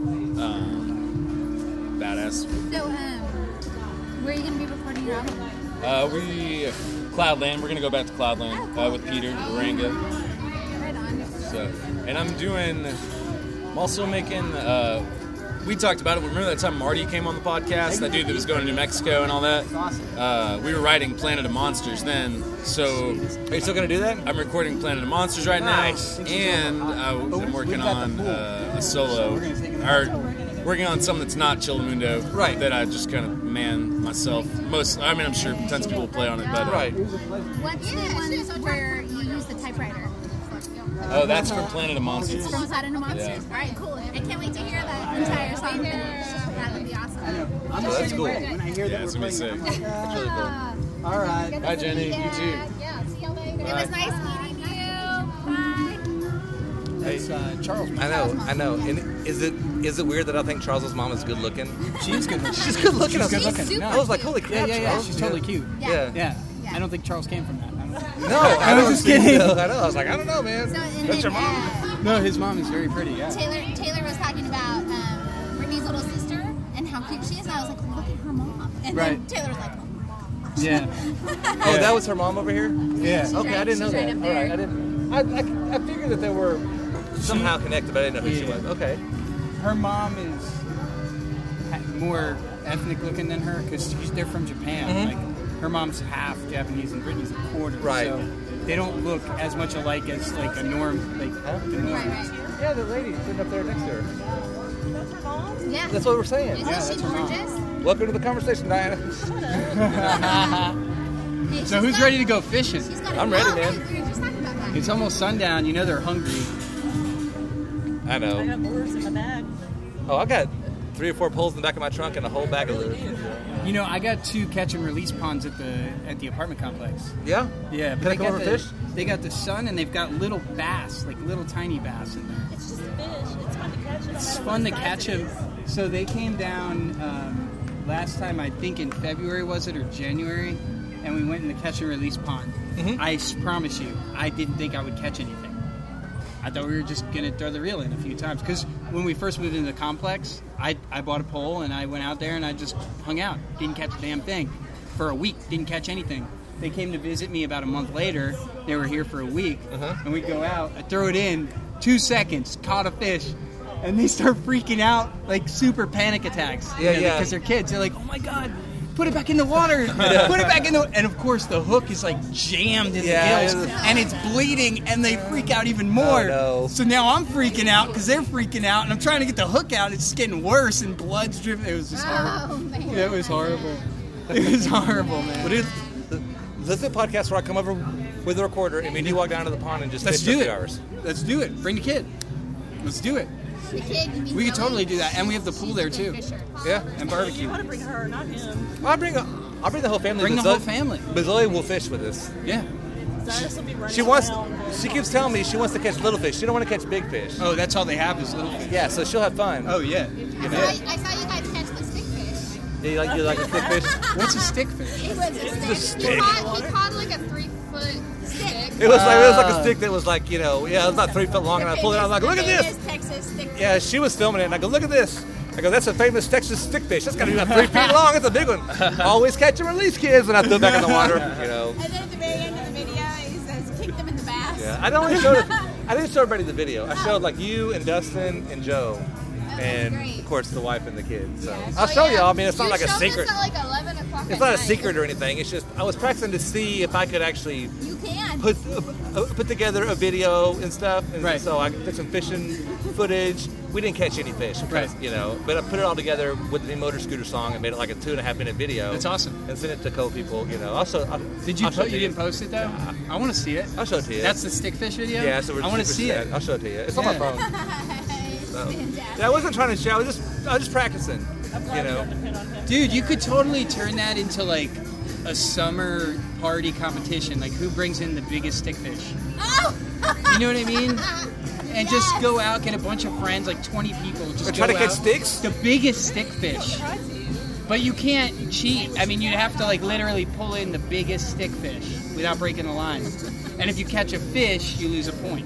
um, badass. So, um, where are you going to be recording your album? Uh, we Cloudland. We're gonna go back to Cloudland uh, with Peter Waranga. Right on. So, and I'm doing. I'm also making. Uh, we talked about it. Remember that time Marty came on the podcast? That dude that was going to New Mexico and all that. Uh, we were writing Planet of Monsters then. So, are you still gonna do that? I'm recording Planet of Monsters right Nice. now, and uh, I'm working on uh, a solo, or working on something that's not Chillamundo. Right. That I just kind of man myself. Most. I mean, I'm sure tons of people will play on it, but uh, Right. What's the one where you use the typewriter? Oh, that's from Planet of Monsters. It's from Planet of Monsters. Yeah. All right, cool. I can't wait to hear that entire song. That would be awesome. I know. I'm Oh, that's cool. When I hear Yeah, that it's we're gonna be playing, sick. I'm like, That's really cool. all right. Bye, Jenny. You too. Yeah, see you later. It Bye. was nice meeting you. Bye. That's uh, Charles. I know, I know. And is it is it weird that I think Charles's mom is good looking? She's good looking. She's good looking. She's good I was- looking. I was like, holy Yeah, crap, yeah, yeah. Charles. She's totally cute. Yeah. Yeah. I don't think Charles came from that. I don't No, I, I was don't just think kidding. so. I know. I was like, I don't know, man. So, and That's your then, mom. uh, No, his mom is very pretty. Yeah. Taylor Taylor was talking about um, Brittany's little sister and how cute she is. And I was like, look at her mom. And Right. then Taylor was like, oh my gosh. Yeah. Oh, that was her mom over here? Yeah. She's Okay, right- I didn't know she's right that. up All there. right, I didn't. I, I, I figured that they were somehow connected, but I didn't know who she Yeah. was. Okay. Her mom is ha- more ethnic looking than her because they're from Japan. Mhm. Like her mom's half Japanese and Brittany's a quarter. Right. So they don't look as much alike as like a norm. Like the norm. Yeah, the lady sitting up there next to her. That's her mom? Yeah. That's what we're saying. Isn't Yeah, she that's her mom. gorgeous? Welcome to the conversation, Diana. Hey, So she's who's got- ready to go fishing? she's got a- I'm ready, oh, man. wait, we were just talking about that. It's almost sundown. You know they're hungry. I I know. got lures in my bag. Oh, I got three or four poles in the back of my trunk and a whole bag of lures. You know, I got two catch and release ponds at the at the apartment complex. Yeah? Yeah, but Can I they come got over the, and fish? They got the sun and they've got little bass, like little tiny bass in there. It's just a fish. It's fun to catch it. no It's matter fun to what size catch it them. is. So they came down um, last time, I think in February was it or January, and we went in the catch and release pond. Mhm. I s- promise you, I didn't think I would catch anything. I thought we were just gonna throw the reel in a few times because when we first moved into the complex, I I bought a pole and I went out there and I just hung out, didn't catch a damn thing for a week, didn't catch anything. They came to visit me about a month later. They were here for a week, Uh-huh. and we go out. I throw it in, two seconds, caught a fish, and they start freaking out like super panic attacks. you Yeah, know, yeah. Because they're kids. They're like, "Oh my god, put it back in the water! Put it back in the." And of course, the hook is like jammed in Yeah, the gills, it is. and it's bleeding, and they freak out even more. Oh, no. So now I'm freaking out because they're freaking out, and I'm trying to get the hook out. It's just getting worse, and blood's dripping. It was just horrible. Oh, man. Yeah, it was horrible. It was horrible, man. What is this is a podcast where I come over with a recorder and me and you walk down to the pond and just Let's fish do for it. three hours. Let's do it. Bring the kid. Let's do it. The kid, you mean We could Zoe? totally do that, and we have the pool there too. Fisher. Yeah. And You barbecue. ought to bring her, not him. I'll bring a, I'll bring the whole family. Bring but the whole Zoe- family. But Zoe will fish with us. Yeah. Cyrus will be running She wants. around. She keeps telling me she wants to catch little fish. She don't want to catch big fish. Oh, that's all they have is little fish. Yeah, so she'll have fun. Oh yeah. I saw, I saw you guys catch the stickfish. Yeah, you like you like a stick fish? What's a stickfish? It was a stick. He caught, he caught like a three foot stick. It was like it was like Ah. a stick that was like you know yeah it was about three foot long and I pulled it out. I'm like, The look at this. famous Texas stick. Yeah, she was filming it and I go, look at this. I go, that's a famous Texas stickfish. That's got to be about three feet long. It's a big one. Always catch and release, kids. And I threw it back in the water. You know. And then at the very end of the video, he says, kick them in the bass. Yeah, I only showed. I didn't show everybody the video. I showed like you and Dustin and Joe, and great. of course the wife and the kids. So Yeah. I'll So, show yeah, y'all. I mean, it's not you like a showed secret. This at like eleven o'clock It's at not a night. secret or anything. It's just I was practicing to see if I could actually You can. put uh, put together a video and stuff. And Right. so I took some fishing footage. We didn't catch any fish, because, Right. you know. But I put it all together with the new Motor Scooter song and made it like a two and a half minute video. That's awesome. And sent it to co people. You know. Also, I'll, Did you I'll show po- it you to didn't post it though? I want to see it. I'll show it to you. That's the stickfish video. Yeah, so we're I want to super see sad. it. I'll show it to you. It's on my Yeah. phone. So. Yeah, I wasn't trying to show. I was just, I was just practicing. You know. Dude, you could totally turn that into like a summer party competition. Like who brings in the biggest stickfish? Oh! You know what I mean? And just go out, get a bunch of friends, like twenty people. Just Or try go to catch out. sticks? The biggest stickfish. But you can't cheat. I mean, you'd have to like literally pull in the biggest stickfish without breaking the line. And if you catch a fish, you lose a point.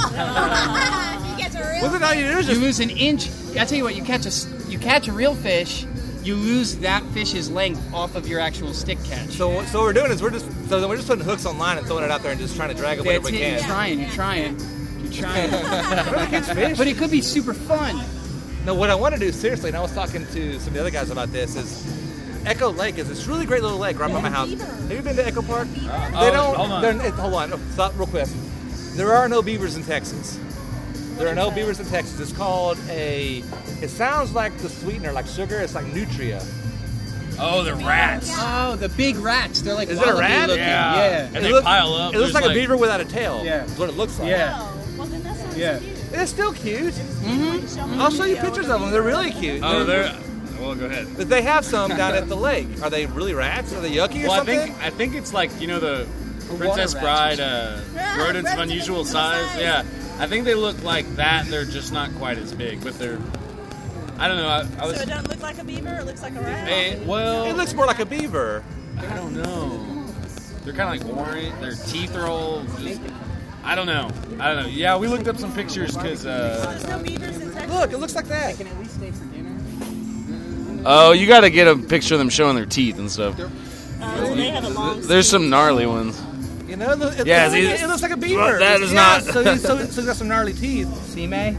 Oh! If you catch a real Wasn't all you do is You just lose an inch. I tell you what, you catch a s- you catch a real fish, you lose that fish's length off of your actual stick catch. So, so what we're doing is we're just so then we're just putting hooks online and throwing it out there and just trying to drag it whatever That's we it. You're can. trying. You're trying. You're trying. Catch fish. But it could be super fun. No, what I want to do seriously, and I was talking to some of the other guys about this, is Echo Lake is this really great little lake right by my house. Have you been to Echo Park? They Oh, don't. hold on. they're- it- Hold on. Oh, stop real quick. There are no beavers in Texas. There are no beavers in Texas. It's called a. It sounds like the sweetener, like sugar. It's like Nutria. Oh, they're rats. Oh, the big rats. They're like Is it a wallaby rat? looking. Yeah. Yeah. And It they look- pile up. It looks There's like, like- a beaver without a tail. Yeah. Is what it looks like. Yeah. Well, then that sounds Yeah. cute. It's still cute. Mm-hmm. I'll show you pictures of them. They're really cute. Oh, they're. Well, go ahead. But they have some down at the lake. Are they really rats? Are they yucky or Well, I something? think I think it's like you know the water Princess rats Bride or uh, Yeah, rodents rodents of of unusual unusual size. size. Yeah, I think they look like that. They're just not quite as big, but they're. I don't know. I, I was. So it doesn't look like a beaver. It looks like a rat. Eh, well, It looks more like a beaver. I don't know. They're kind of like orange. Their teeth are all. Just, I don't know. I don't know. Yeah, we looked up some pictures because. Uh, There's no beavers in Texas. Look, it looks like that. Can at least stay for dinner. Oh, you got to get a picture of them showing their teeth and stuff. Oh, they have a long There's some gnarly ones. You know, it, looks- Yeah, it, see, it looks like a beaver. well, that is yeah, not- So, he- so, so he's got some gnarly teeth. See, May?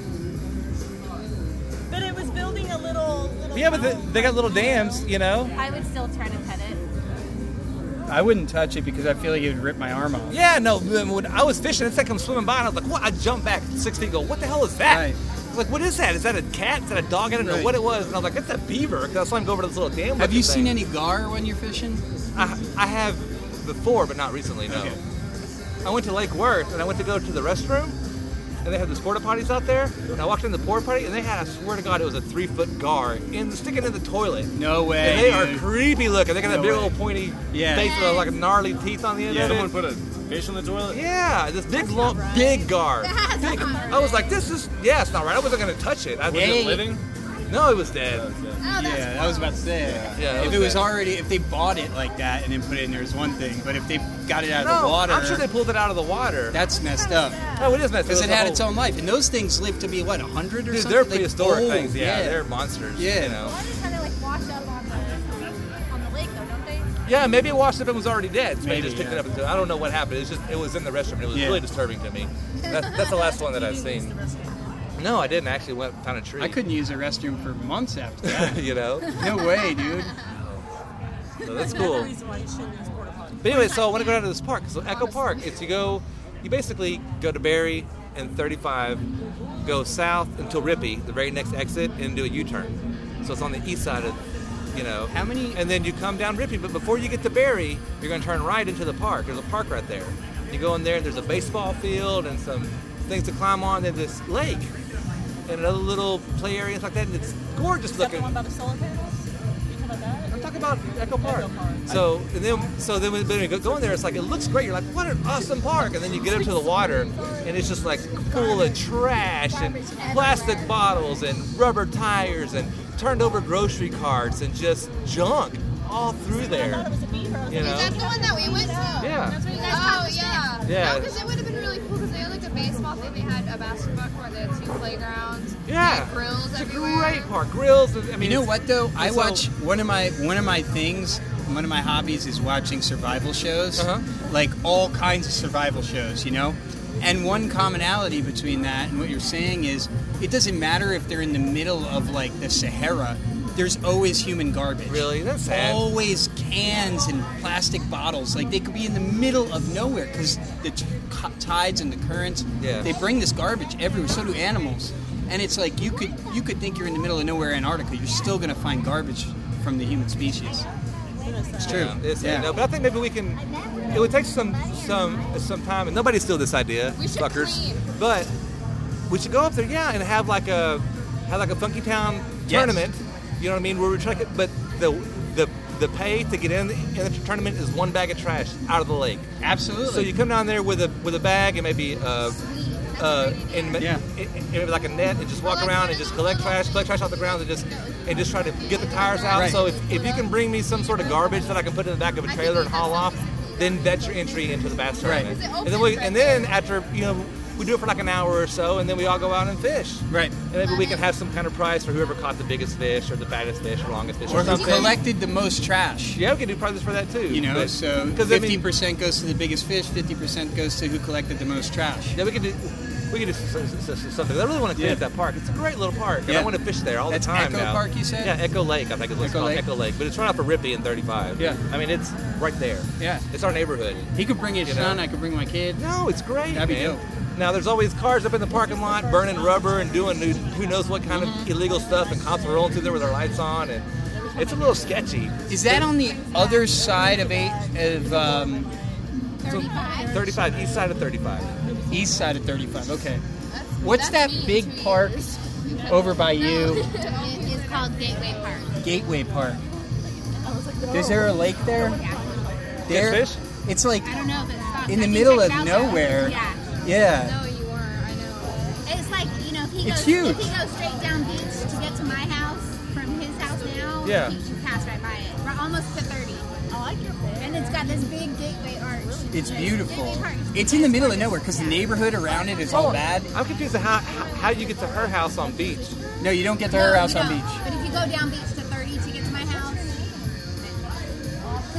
But it was building a little. little Yeah, but they, they got little dams, you know. I would still try to pet it. I wouldn't touch it because I feel like it would rip my arm off. Yeah, no. When I was fishing, it's like I'm swimming by, and I was like, "What?" I jumped back six feet. And go, what the hell is that? Right. I was like, what is that? Is that a cat? Is that a dog? I didn't know Right. what it was. And I was like, that's a beaver. Because I saw him go over to this little dam. Have you seen thing. any gar when you're fishing? I, I have before, but not recently. No. Okay. I went to Lake Worth, and I went to go to the restroom, and they had the porta potties out there. And I walked in the porta potty, and they had, I swear to God, it was a three foot gar in sticking in the toilet. No way. And they dude. are creepy looking. They got that No big way. old pointy Yeah. face with like gnarly teeth on the end Yeah, of it. someone put a fish in the toilet? Yeah, this big, long, big gar. That's Big- not right. I was like, this is, yeah, it's not right. I wasn't going to touch it. I was Hey. it living? No, it was dead. Oh, that's Yeah, I was about to say. Yeah, that if was it was bad. already, if they bought it like that and then put it in there is one thing, but if they got it out of No, the water, I'm sure they pulled it out of the water. that's messed up. Oh, it is messed up. Because it was a had whole- its own life, and those things live to be what a hundred or Dude, something. they're Like, prehistoric old, things. Yeah, they're monsters. Yeah. You know. Well, they kind of like wash up on the on the lake, though, don't they? Yeah, maybe it washed up and was already dead. So Maybe, they just picked yeah. it up. And I don't know what happened. It's just it was in the restroom. And it was Yeah. really disturbing to me. That's, that's the last one that I've seen. No, I didn't actually. Went and found a tree. I couldn't use a restroom for months after that. you know. No way, dude. So that's Another cool. reason why you shouldn't use porta potties. But anyway, so I want to go down to this park. So Echo Park, it's you go, you basically go to Barry and thirty-five, go south until Rippey, the very next exit, and do a U-turn. So it's on the east side of, you know. How many? And then you come down Rippey, but before you get to Barry, you're going to turn right into the park. There's a park right there. You go in there, and there's a baseball field and some things to climb on, and this lake, and another little play area and stuff like that, and it's gorgeous Is that looking. the one by the solar panels? You talking about that? I'm talking about Echo Park. Echo Park. So and then, so then when you go, go in there, it's like it looks great. You're like, what an awesome park! And then you get up to the water, and it's just like full of trash and plastic bottles and rubber tires and turned over grocery carts and just junk all through there. You Is know? that the one that we went to? Yeah. That's what you guys oh, yeah. Yeah. No, because it would have been really cool because they had like a baseball thing. They had a basketball court. They had two playgrounds. They Yeah. had grills It's a everywhere. great park. Grills. I mean, you know what though? I so- watch one of my one of my things. One of my hobbies is watching survival shows, Uh-huh. like all kinds of survival shows. You know, and one commonality between that and what you're saying is, it doesn't matter if they're in the middle of like the Sahara. There's always human garbage. Really? That's sad. Always cans and plastic bottles. Like they could be in the middle of nowhere because the t- c- tides and the currents. Yeah. They bring this garbage everywhere. So do animals. And it's like you could you could think you're in the middle of nowhere, Antarctica. You're still gonna find garbage from the human species. It's true. Yeah, it's, Yeah. no, but I think maybe we can. It would take some some some time, and nobody steal this idea, We should fuckers. clean. But we should go up there, yeah, and have like a have like a Funky Town Yes. tournament. You know what I mean? Where we try to, but the the the pay to get in the, in the tournament is one bag of trash out of the lake. Absolutely. So you come down there with a with a bag and maybe uh, uh, and, Yeah. and maybe like a net and just walk around and just collect trash, collect trash off the ground and just and just try to get the tires out. Right. So if, if you can bring me some sort of garbage that I can put in the back of a trailer and haul off, then that's your entry into the bass tournament. Is it And then we and then after you know we do it for like an hour or so, and then we all go out and fish. Right. And maybe we can have some kind of prize for whoever caught the biggest fish or the fattest fish or longest fish or, Or who something. collected the most trash. Yeah, we can do prizes for that too. You know, But- so 'cause, I fifty mean- percent goes to the biggest fish, fifty percent goes to who collected the most trash. Yeah, we could do. We could do s- s- s- something. I really want to clean Yeah. up that park. It's a great little park, and Yeah. I want to fish there all That's the time Echo now. Park, you said? Yeah, Echo Lake. I think it's Echo called Lake? Echo Lake, but it's right off of Rippey and thirty-five. Yeah. I mean it's right there. Yeah. It's our neighborhood. He could bring his You know? son, I could bring my kid. No, it's great. That'd be man. dope. Now there's always cars up in the parking lot burning rubber and doing who, who knows what kind of illegal stuff, and cops are rolling through there with their lights on, and it's a little sketchy. Is that on the other side of eight of um, thirty-five. thirty-five, east side of thirty-five. east side of thirty-five? Okay. What's that big park over by you? It is called Gateway Park. Gateway Park. Is there a lake there? There. Fish? It's like I don't know if it's called. in the have you middle of checked out there? nowhere. Yeah. Yeah. No, you weren't. I know. It's like, you know, if he It's goes huge. if he goes straight down beach to get to my house from his house now, Yeah. he, you pass right by it. We're almost to thirty. I like your place. And it's got this big gateway arch. It's beautiful. Gateway Park. It's in the middle of nowhere because the neighborhood around it is all bad. I'm confused at how, how how you get to her house on beach. No, you don't get to No, her house you on don't. beach. But if you go down beach to thirty,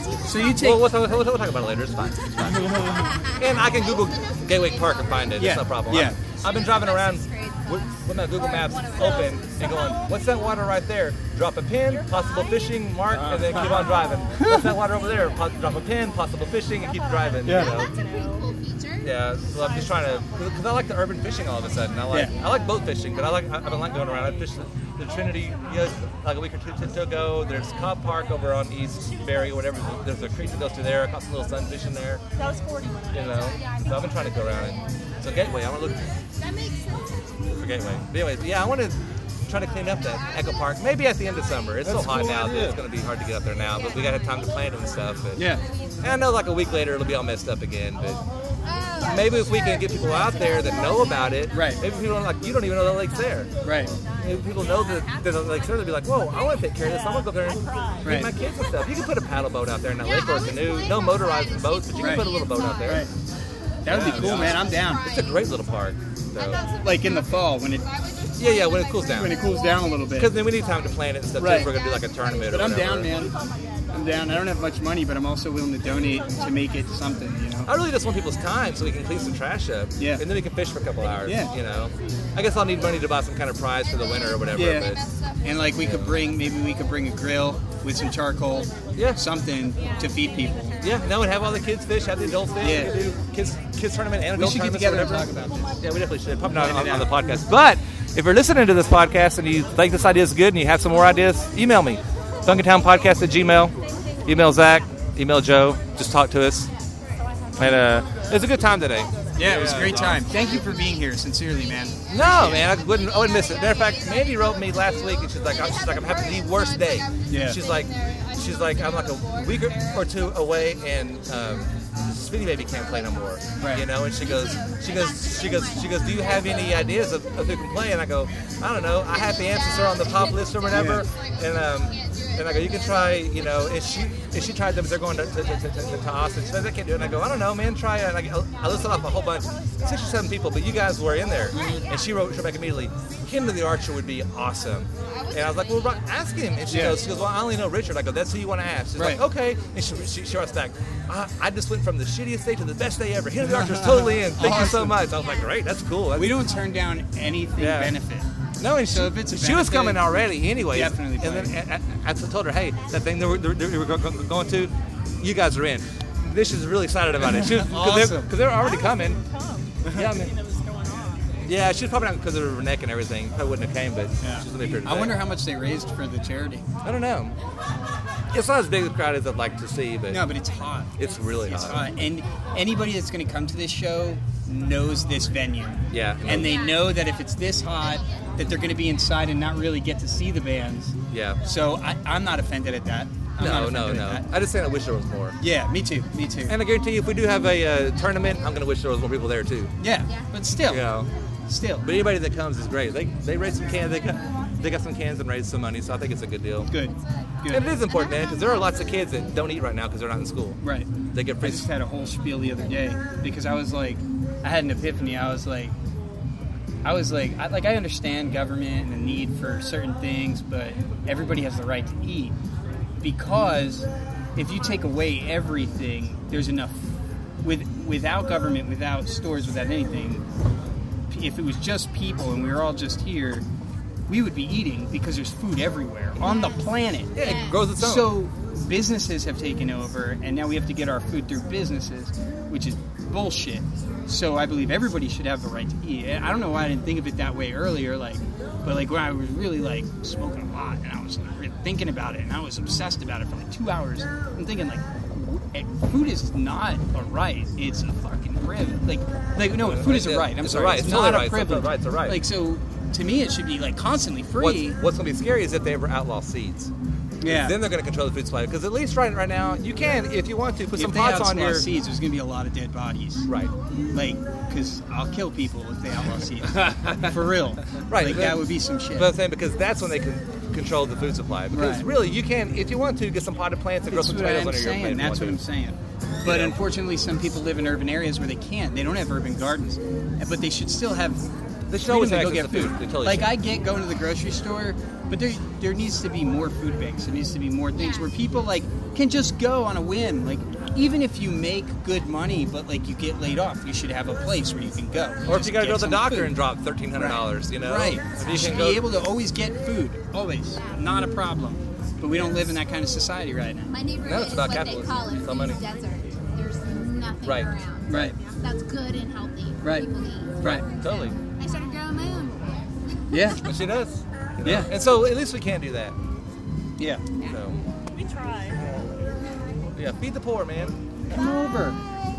So you take. Well, we'll, talk, we'll, we'll talk about it later. It's fine. It's fine. And I can Google Gateway Park and find it. Yeah. It's no problem. Yeah. I've, I've been driving around with, with my Google Maps open and going, what's that water right there? Drop a pin, possible fishing, mark, and then keep on driving. What's that water over there? Po- drop a pin, possible fishing, and keep driving. Yeah. You know? That's a pretty cool feature. Yeah, so I'm just trying to, because I like the urban fishing all of a sudden. I like Yeah. I like boat fishing, but I like I, I don't like going around. I fished the, the Trinity, you know, like a week or two ago. There's Cobb Park over on East Berry or whatever. There's a creek that goes through there. I caught some little sun fishing there. That was forty when I You know, so I've been trying to go around it. So Gateway, I want to look That makes sense. for Gateway. But anyways, yeah, I want to try to clean up that Echo Park. Maybe at the end of summer. It's That's so a hot cool now idea. that it's going to be hard to get up there now. But we got to have time to plant it and stuff. But, Yeah. And I know like a week later it'll be all messed up again. But maybe if we can get people out there that know about it, Right. Maybe people don't, like you don't even know the lake's there. Right. Maybe people know that the lake's there. They'll be like, "Whoa, I want to take care of this. I want to go there and Right. meet my kids and stuff." You can put a paddle boat out there in that lake or a canoe. No motorized boats, but you can Right. put a little boat out there. Right. That would be cool, man. I'm down. It's a great little park. So. Like in the fall when it Yeah, yeah, when it cools down. when it cools down a little bit. Because then we need time to plan it and stuff too. Right. If we're gonna do like a tournament. But or I'm whatever. down, man. I'm down. I don't have much money, but I'm also willing to donate to make it something. You know. I really just want people's time so we can clean some trash up. Yeah. And then we can fish for a couple hours. Yeah. You know. I guess I'll need money to buy some kind of prize for the winter or whatever. Yeah. But And like we could bring, maybe we could bring a grill with some charcoal. Yeah. Something to feed people. yeah, no, and have all the kids fish, have the adults fish. Yeah. We could do kids kids tournament and We adult should get tournaments or together and whatever. talk about this. Yeah, we definitely should. Probably not on, on the podcast. But if you're listening to this podcast and you think this idea is good and you have some more ideas, email me. Duncantownpodcast at Gmail. Email Zach. Email Joe. Just talk to us. And uh, it was a good time today. Yeah, it was a great time. Thank you for being here, sincerely, man. No, man, I wouldn't. I wouldn't miss it. Matter of fact, Mandy wrote me last week, and she's like, she's like, I'm having the worst day. Yeah. She's like, she's like, I'm like a week or two away, and um, Speedy Baby can't play no more. Right. You know, and she goes, she goes, she goes, she goes. Do you have any ideas of, of who can play? And I go, I don't know. I have the answers are on the pop list or whatever. And um, and I go, you can try. You know, and she and she tried them. They're going to to, to, to, to Austin. She says I can't do it. And I go, I don't know, man. Try it. And I, I listed off a whole bunch, six or seven people, but you guys were in there. And she wrote back immediately, Kim the Archer would be awesome. And I was like, well, ask him. And she Yeah. goes, she goes, well, I only know Richard. I go, that's who you want to ask. She's Right. like, okay. And she, she, she writes back, I, I just went from the shittiest day to the best day ever. Kim the Archer's totally in. Thank you so Awesome. much. I was like, great, that's cool. That's, We don't turn down anything Yeah. benefit. no, and she, So if it's a she was benefit, coming already anyway. definitely And then play. I, I, I told her, hey, that thing they were, they were go- go- going to, you guys are in. This is really excited about it. Because Awesome. they're, they're already coming. Yeah, I mean, yeah, she's probably not because of her neck and everything. Probably wouldn't have came, but Yeah. she's gonna be here I wonder how much they raised for the charity. I don't know. It's not as big a crowd as I'd like to see, but No, but it's hot. it's really It's hot. hot. And anybody that's going to come to this show knows this venue. Yeah. And they know that if it's this hot, that they're going to be inside and not really get to see the bands. Yeah. So I, I'm not offended at that. I'm not No, offended no, no. at that. I just saying I wish there was more. Yeah, me too. Me too. And I guarantee you, if we do have a uh, tournament, I'm going to wish there was more people there too. Yeah, but still, You know. still. But anybody that comes is great. They they raise some cans. They got they got some cans and raise some money. So I think it's a good deal. Good. Good. And it is important, man, because there are lots of kids that don't eat right now because they're not in school. Right. They get I free. just had a whole spiel the other day because I was like, I had an epiphany. I was like, I was like, I, like I understand government and the need for certain things, but everybody has the right to eat because if you take away everything, there's enough. With without government, without stores, without anything, if it was just people and we were all just here, we would be eating because there's food everywhere on the planet. Yeah, it grows its own. So businesses have taken over, and now we have to get our food through businesses, which is bullshit. So I believe everybody should have the right to eat. And I don't know why I didn't think of it that way earlier, like, but like when I was really like smoking a lot, and I was like, really thinking about it, and I was obsessed about it for like two hours. I'm thinking like, eh, food is not a right; it's a fucking privilege. Like, like no, food is a right. I'm It's a sorry, right. it's It's not totally a right. It's a privilege. right. It's a right. Like so, to me, it should be like constantly free. What's, what's going to be scary is if they ever outlaw seeds. Yeah. Then they're going to control the food supply. Because at least right right now, you can, if you want to, put if some they pots on outlaw your seeds, there's going to be a lot of dead bodies. Right. Like, because I'll kill people if they outlaw seeds. For real. Right. Like, but- that would be some shit. But I'm saying because that's when they can control the food supply. Because Right. really, you can, if you want to, get some potted plants and grow That's some what tomatoes I'm under your saying. plants. That's what I'm saying. But Yeah. unfortunately, some people live in urban areas where they can't. They don't have urban gardens. But they should still have They should always freedom have to go access get to food. food. They totally like, should. I get going to the grocery store, But there there needs to be more food banks. There needs to be more things where people like can just go on a whim. Like even if you make good money, but like you get laid off, you should have a place where you can go. Or if Just you got to get go to the some doctor food. and drop thirteen hundred dollars, Right. you know? Right. If You you should can be go, able to always get food. Always. Not a problem. But we don't live in that kind of society right now. My neighborhood No, it's is about what capitalism. they call it, So food many. desert. There's nothing Right. around. Right. That's good and healthy for Right. people to eat. Right. Totally. I started growing my own. Yeah. And she does. you know? Yeah. And so at least we can do that. Yeah. So, We try. yeah, feed the poor, man. Come over.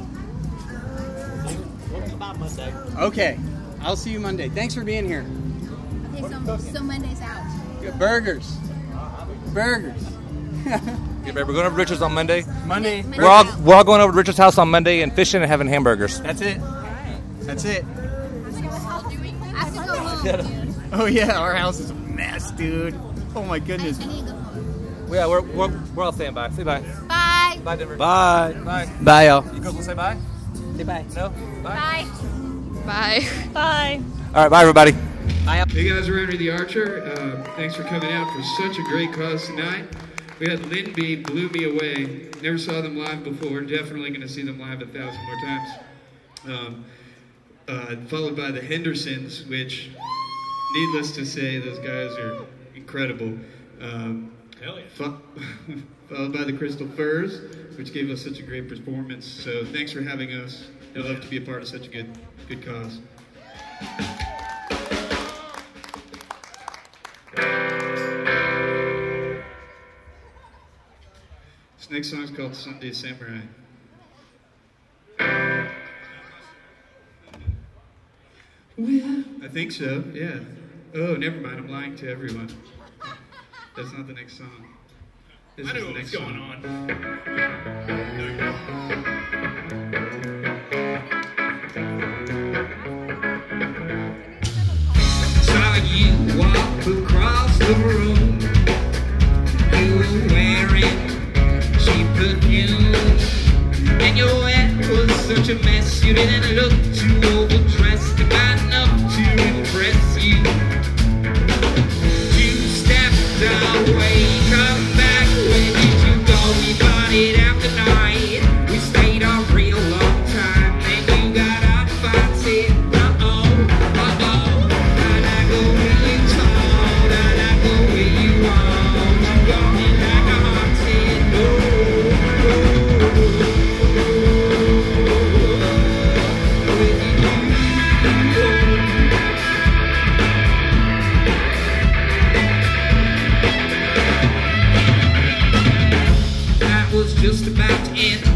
Okay. I'll see you Monday. Thanks for being here. Okay, so, so Monday's out. Good burgers. Burgers. Yeah, babe, we're going over to Richard's on Monday. Monday. We're all we're all going over to Richard's house on Monday and fishing and having hamburgers. That's it. That's it. I have to go home, dude. Oh yeah, our house is a mess, dude. Oh my goodness. I need to go home. Yeah, we're we're, we're all saying bye. Say bye. Bye. Bye, Denver. Bye. Bye. Bye, y'all. You guys will say bye? Say bye. No? Bye. Bye. Bye. Bye. All right, bye, everybody. Hey guys, we're Andrew the Archer. Uh, thanks for coming out for such a great cause tonight. We had Lindby, Blew Me Away. Never saw them live before. Definitely going to see them live a thousand more times. Um, uh, followed by the Hendersons, which, needless to say, those guys are incredible. Um, Hell yeah. fo- followed by the Crystal Furs, which gave us such a great performance. So thanks for having us. I'd love to be a part of such a good, good cause. This next song is called Sunday Samurai. Well, I think so, yeah. Oh, never mind, I'm lying to everyone. That's not the next song. This I is know the what's next going song. Saw you walk across the room. You were wearing cheap perfume, and your hair was such a mess. You didn't look too overdressed, about enough to impress you. Two steps away, come back. Where did you go? We partied after night. We stayed a real long time, and you got up fancy. Uh oh, uh oh. And I go where you told, and I go where you want. You got me like a haunted. Oh, that was just about to end.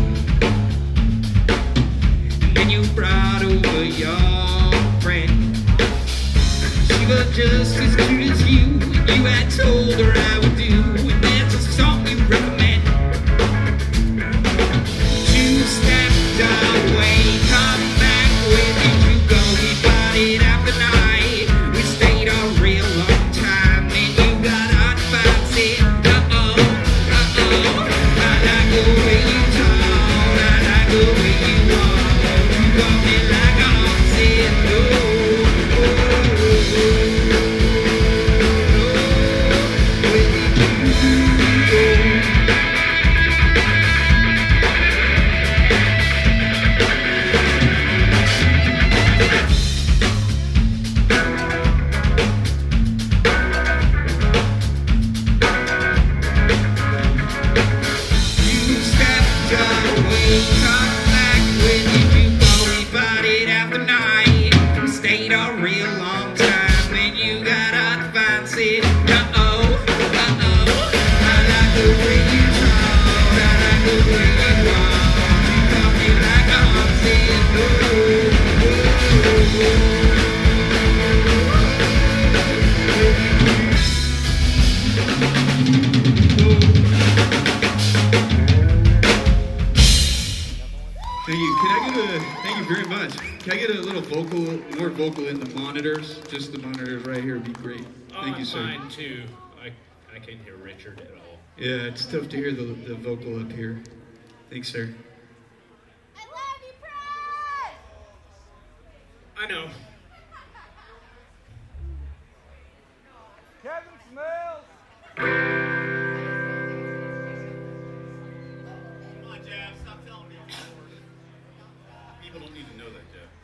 And then you brought over your friend. She was just as cute as you. You had told her I would do. And there's a song you recommend. Two steps away, come back. Where did you go? We partied after night. We stayed a real long time. And you got hot fancy. Uh-oh, uh-oh. And I go where you told. And I go where you want. You got me like a haunted. Oh, oh, oh. You stepped away, come back. Where did you go? We partied after night. We stayed a real long time. When you got hot fancy. Uh-oh, uh-oh. I like the way you talk. I like the way you walk. You got me like a haunted. Oh, oh, oh. Thank you. Can I get a thank you very much? Can I get a little vocal, more vocal in the monitors? Just the monitors right here would be great. Thank Oh, you, sir. Mine too. I, I can't hear Richard at all. Yeah, it's tough to hear the the vocal up here. Thanks, sir. I know. Kevin Smell. People don't need to know that, Jeff.